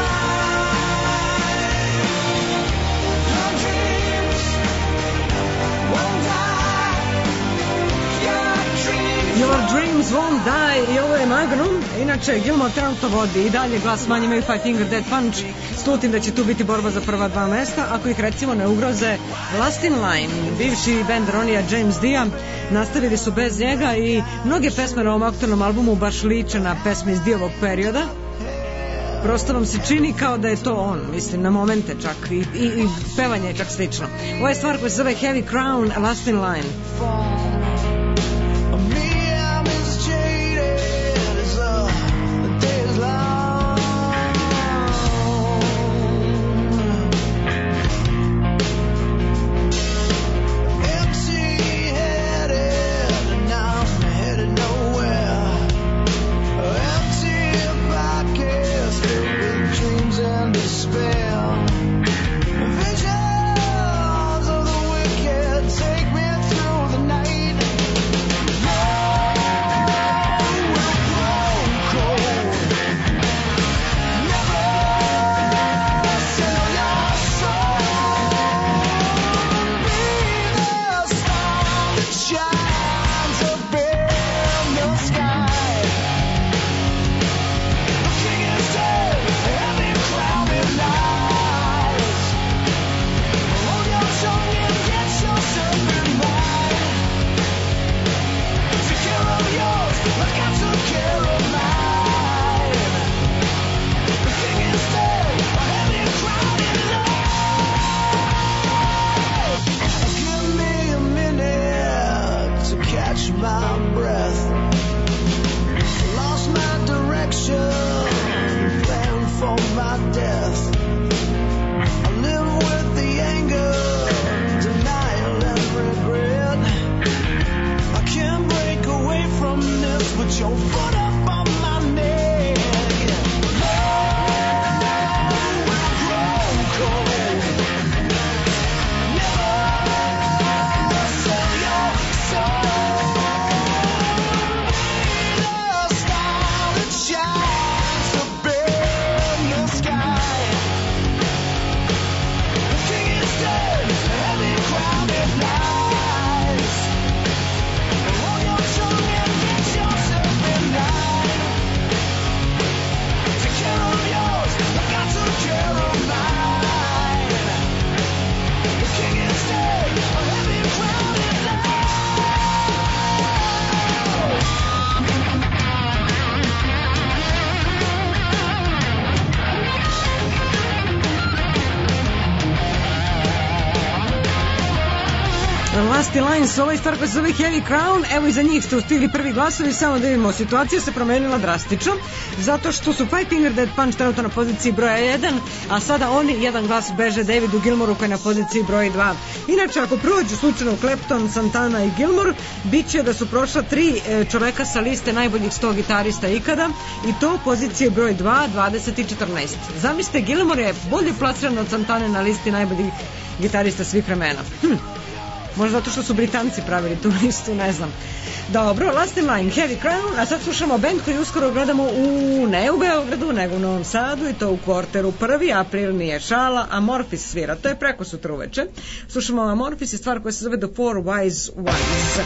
Your dreams won't die. Your dreams Your Dreams Won't Die, i ovo je Magnum. Inače, Gilmour trenutno vodi i dalje glas manje imaju Five Finger Death Punch. Slutim da će tu biti borba za prva dva mesta, ako ih recimo ne ugroze Last in Line. Bivši band Ronija James Dio nastavili su bez njega i mnoge pesme na ovom aktualnom albumu baš liče na pesme iz Diovog perioda. Prosto vam se čini kao da je to on, mislim, na momente čak, i, i, i pevanje je čak slično. Ovo je stvar koja se zove Heavy Crown, Last in Line. Me, I'm as jaded as the day is long. Empty-headed, and I'm headed nowhere. Empty pockets filled with dreams and despair. Visions of the wicked take me through the night. catch my breath. Lost my direction, planned for my death. I live with the anger, denial and regret. I can't break away from this with your foot up on my neck. Love will grow cold. Never sell your soul. The star that shines up in the sky. The king is dead, heavy crowded lies. And hold your tongue and get yourself in line. Take care of yours, I've got to take care of mine. The king is dead, a heavy crowded lies. Lusty Lines, ovo je stvar koja se zove Heavy Crown, evo iza njih ste ustigli prvi glasovi, samo da vidimo, situacija se promenila drastično, zato što su Five Finger Death Punch trenutno na poziciji broja jedan, a sada oni jedan glas beže Davidu Gilmouru koji je na poziciji broj dva. Inače, ako prođu slučajno Clapton, Santana i Gilmour, bit će da su prošla tri e, čoveka sa liste najboljih sto gitarista ikada, i to pozicije broj dva, dvadeset i četrnaest. Zamislite, Gilmour je bolje plasiran od Santane na listi najboljih gitarista svih vremena. Hm. Možda zato što su Britanci pravili tu listu, ne znam. Dobro, Last in Line, Heavy Crown, a sad slušamo band koji uskoro gledamo u, ne u Beogradu, nego u Novom Sadu, i to u Kvarteru. Prvi april, nije šala, Amorphis svira, to je preko sutra uveče. Slušamo Amorphis, je stvar koja se zove The Four Wise Ones.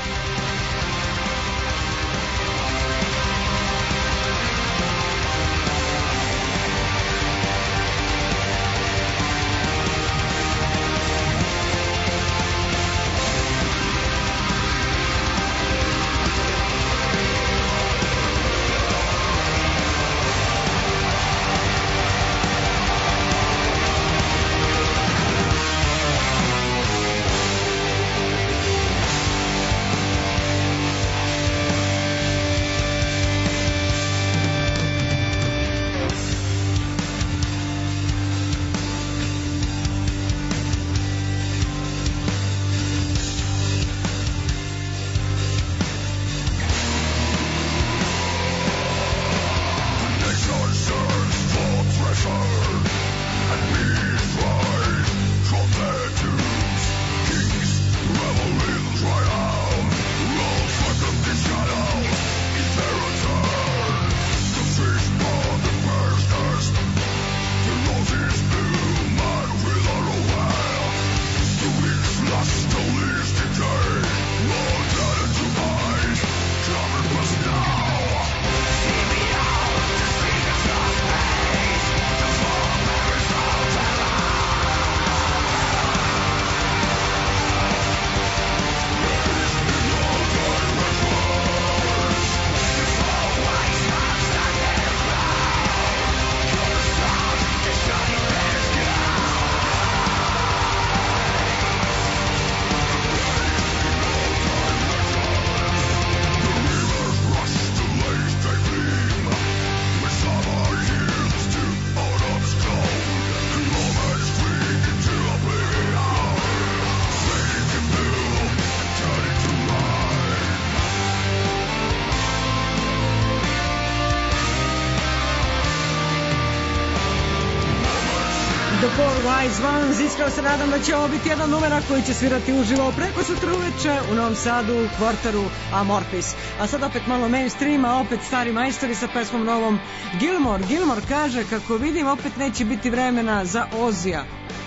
The Four Wise Ones. Iskreno se nadam da će ovo biti jedan numera koji će svirati uživo preko sutra uveče u Novom Sadu, u Kvarteru Amorphis. A sad opet malo mainstreama, opet stari majstori sa pesmom novom Gilmour. Gilmour kaže, kako vidim, opet neće biti vremena za Ozija.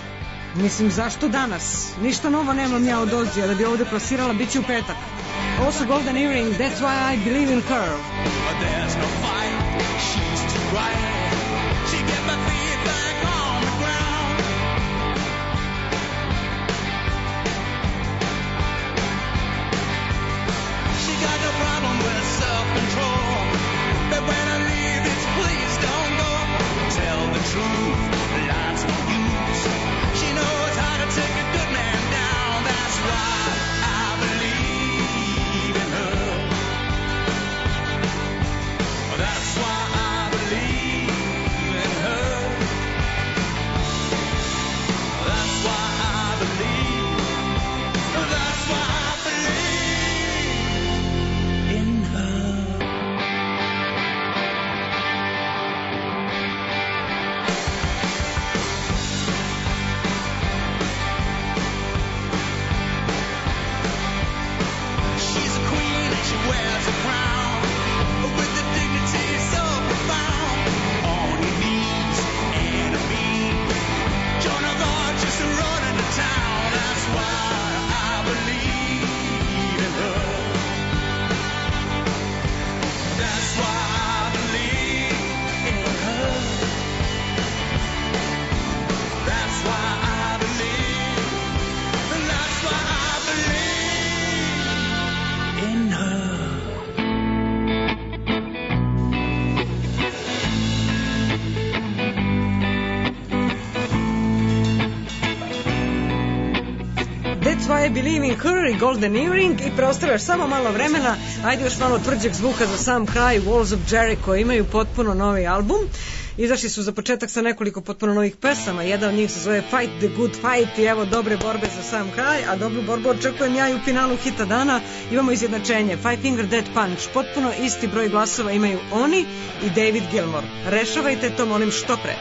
Mislim, zašto danas? Ništa novo nemam ja od Ozija, da bi ovde plasirala, bit će u petak. Ovo su Golden Earring, That's Why I Believe in Her. There's no fight, she's too right. She get my feet back on the ground. She got no problem with self-control. But when I leave, it's please don't go. Tell the truth, lots of use. She knows how to take a good man down. That's why I believe I Believe in Her i Golden Earring i preostalo još samo malo vremena. Ajde još malo tvrđeg zvuka za sam kraj. Walls of Jericho imaju potpuno novi album. Izašli su za početak sa nekoliko potpuno novih pesama. Jedan od njih se zove Fight the Good Fight i evo dobre borbe za sam kraj, a dobru borbu očekujem ja i u finalu hita dana. Imamo izjednačenje Five Finger Death Punch, potpuno isti broj glasova imaju oni i David Gilmour. Rešavajte to, molim, što pre.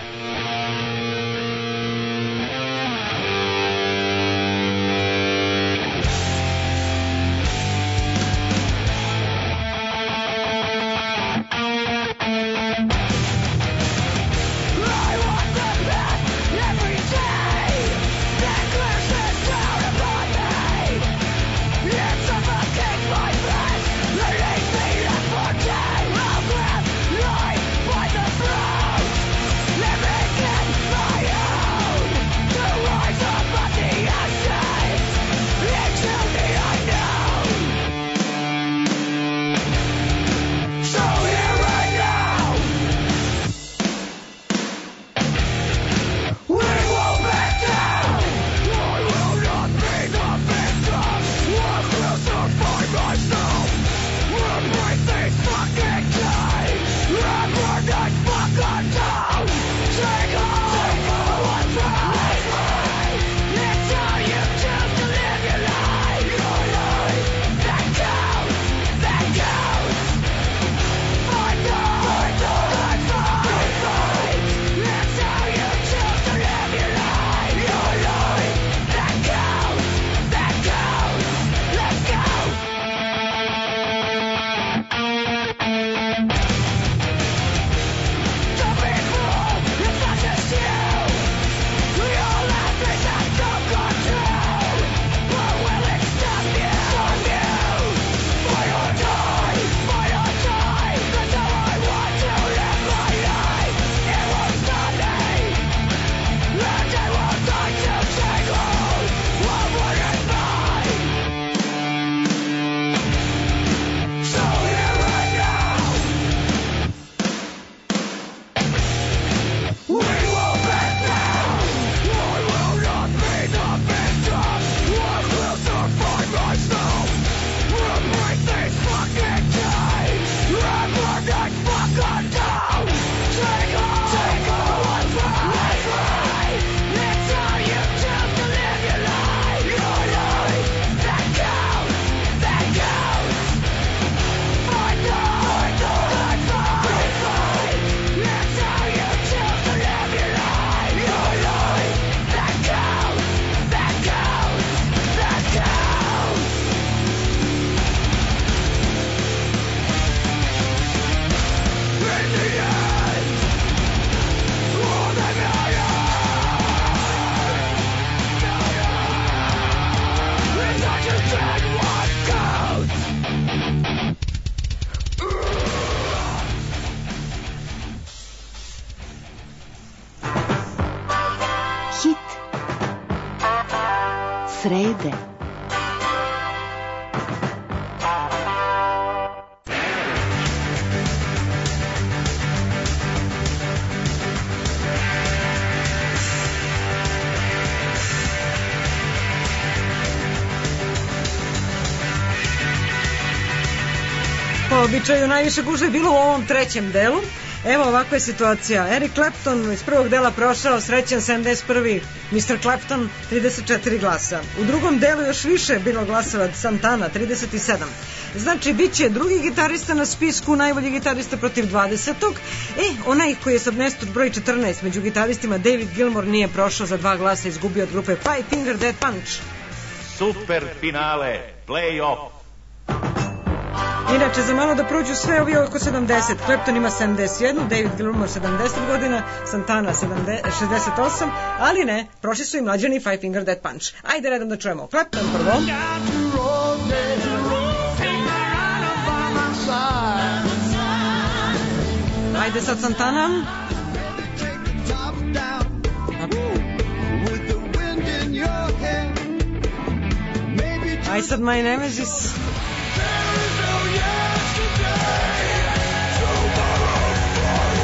Srede. Po običaju najviše gužve bilo u ovom trećem delu. Evo ovakva je situacija. Eric Clapton iz prvog dela prošao, srećan sedamdeset prvi mister Clapton, trideset četiri glasa. U drugom delu još više bilo glasova, Santana, trideset sedam. Znači, bit će drugi gitarista na spisku, najbolji gitarista protiv dvadesetog. E, onaj koji je sad mesto broj četrnaest među gitaristima, David Gilmour, nije prošao, za dva glasa izgubio od grupe Five Finger Death Punch. Super finale, play-off. Inače, za malo da prođu sve ovi oko sedamdeset. Clapton ima sedamdeset jedan, David Gilmour sedamdeset godina, Santana šezdeset osam, ali ne, prošli su i mlađani Five Finger Death Punch. Ajde redom da čujemo. Clapton prvo. Ajde sad Santana. Ajde sad My Nemesis.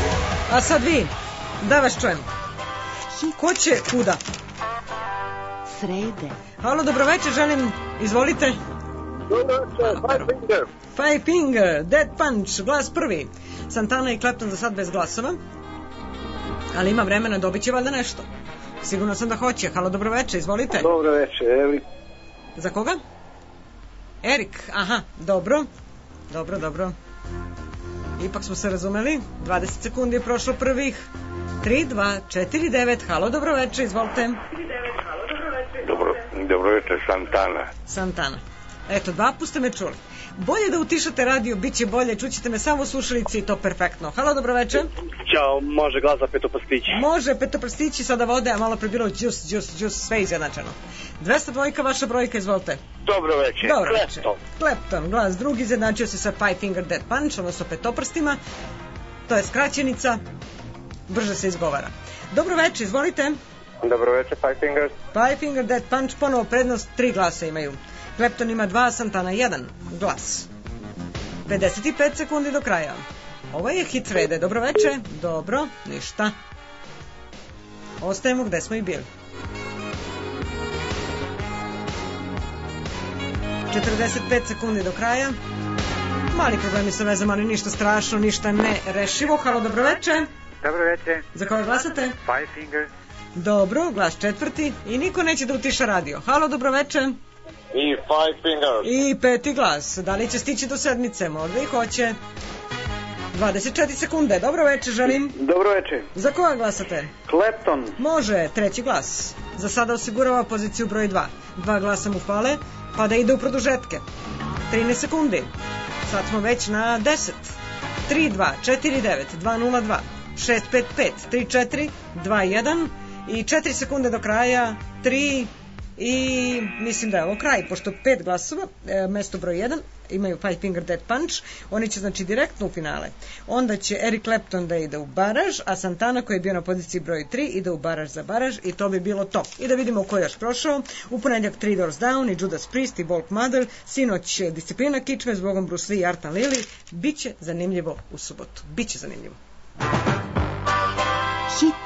A sad vi, da vas čujem. Ko će kuda? srede. Halo, dobroveče, želim, izvolite. Dobroveče, Five Finger. Five Finger, Dead Punch, glas prvi. Santana i Clapton za sad bez glasova. Ali ima vremena, dobit će valjda nešto. Sigurno sam da hoće. Halo, dobroveče, izvolite. Dobroveče, Erik. Za koga? Erik, aha, dobro. Dobro, dobro. Ipak smo se razumeli. dvadeset sekundi je prošlo prvih. tri, dva, četiri, devet. Halo, dobroveče, izvolite. Dobro, dobroveče, Santana. Santana. Eto, dva put ste me čuli. Bolje da utišate radio, bit će bolje, čućete me samo u slušalici i to perfektno. Halo, dobroveče. Ćao, može glas za petoprstići. Može, petoprstići, sada vode, a malo pre bilo džus, džus, džus, sve izjednačeno. dvesta dvojka, vaša brojka, izvolite. Dobroveče, Dobroveče. Clapton. Clapton, glas drugi, izjednačio se sa Five Finger Dead Punch, odnosno petoprstima. To je skraćenica, brže se izgovara. Dobroveče, izvolite. Dobroveče, Five Fingers. Five Finger Dead Punch, ponovo prednost, tri glasa imaju. Clapton ima dva, Santana jedan glas. pedeset pet sekundi do kraja. Ovo je hit srede. Dobroveče. Dobro, ništa. Ostajemo gde smo i bili. četrdeset pet sekundi do kraja. Mali problemi sa vezama, ali ništa strašno, ništa ne rešivo. Halo, dobroveče. Dobroveče. Za koga glasate? Five Fingers. Dobro, glas četvrti. I niko neće da utiša radio. Halo, dobroveče. I Five Fingers. I peti glas. Da li će stići do sedmice? Možda i hoće. dvadeset četiri sekunde. Dobro veče, želim. Dobroveče. Za koga glasate? Clapton. Može, treći glas. Za sada osigurava poziciju broj dva. Dva glasa mu fale, pa da ide u produžetke. trinaest sekundi. Sad smo već na deset. tri dva četiri devet dva nula dva šest pet pet tri četiri dva jedan i četiri sekunde do kraja. tri i mislim da je ovo kraj, pošto pet glasova, e, mesto broj jedan, imaju Five Finger Dead Punch, oni će znači direktno u finale. Onda će Eric Clapton da ide u baraž, a Santana koji je bio na poziciji broj tri ide u baraž za baraž i to bi bilo to. I da vidimo ko je još prošao. U ponedjeljak Three Doors Down i Judas Priest i Volk Mother, sinoć Disciplina Kičme, Zbogom Bruce Lee i Artan Lili. Biće zanimljivo u subotu. Biće zanimljivo. Hit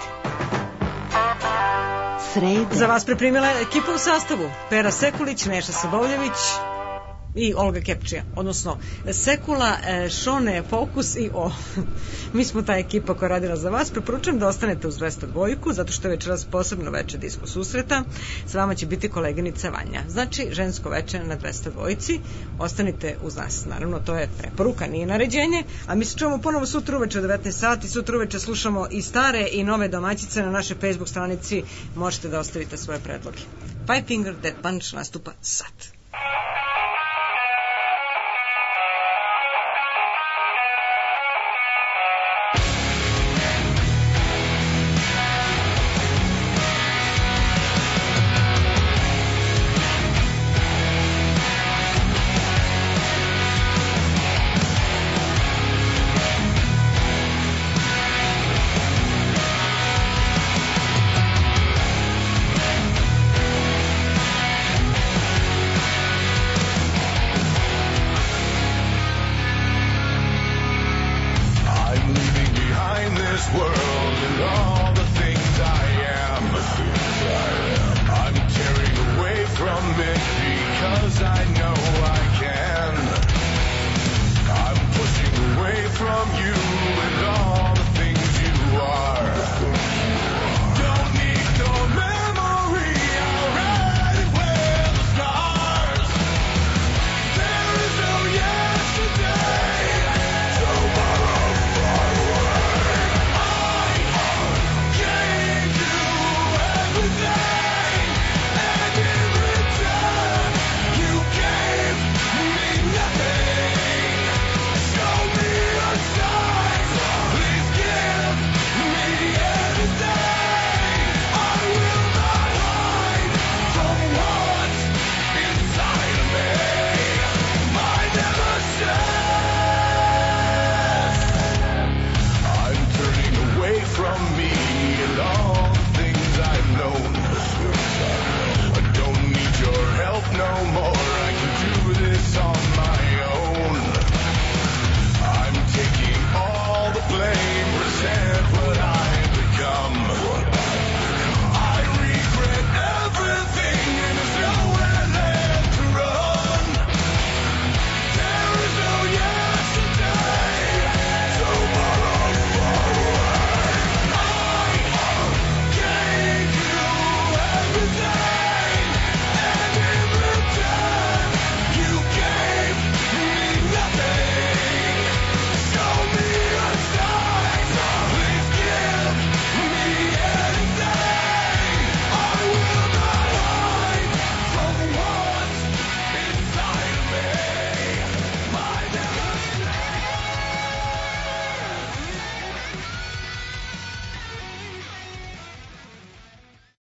srede. Za vas pripremila ekipa u sastavu Pera Sekulić, Neša Sabovljević i Olga Kepčija, odnosno Sekula, Šone, Fokus i O. Mi smo ta ekipa koja radila za vas. Preporučujem da ostanete uz dvesta dvojku, zato što je večeras posebno veče disko susreta. S vama će biti koleginica Vanja. Znači, žensko veče na dvesta dvojci. Ostanite uz nas. Naravno, to je preporuka, nije naređenje. A mi se čujemo ponovo sutra uveče u devetnaest sati. Sutra uveče slušamo i stare i nove domaćice na našoj Facebook stranici. Možete da ostavite svoje predloge. Five Finger Dead Punch nastupa sad.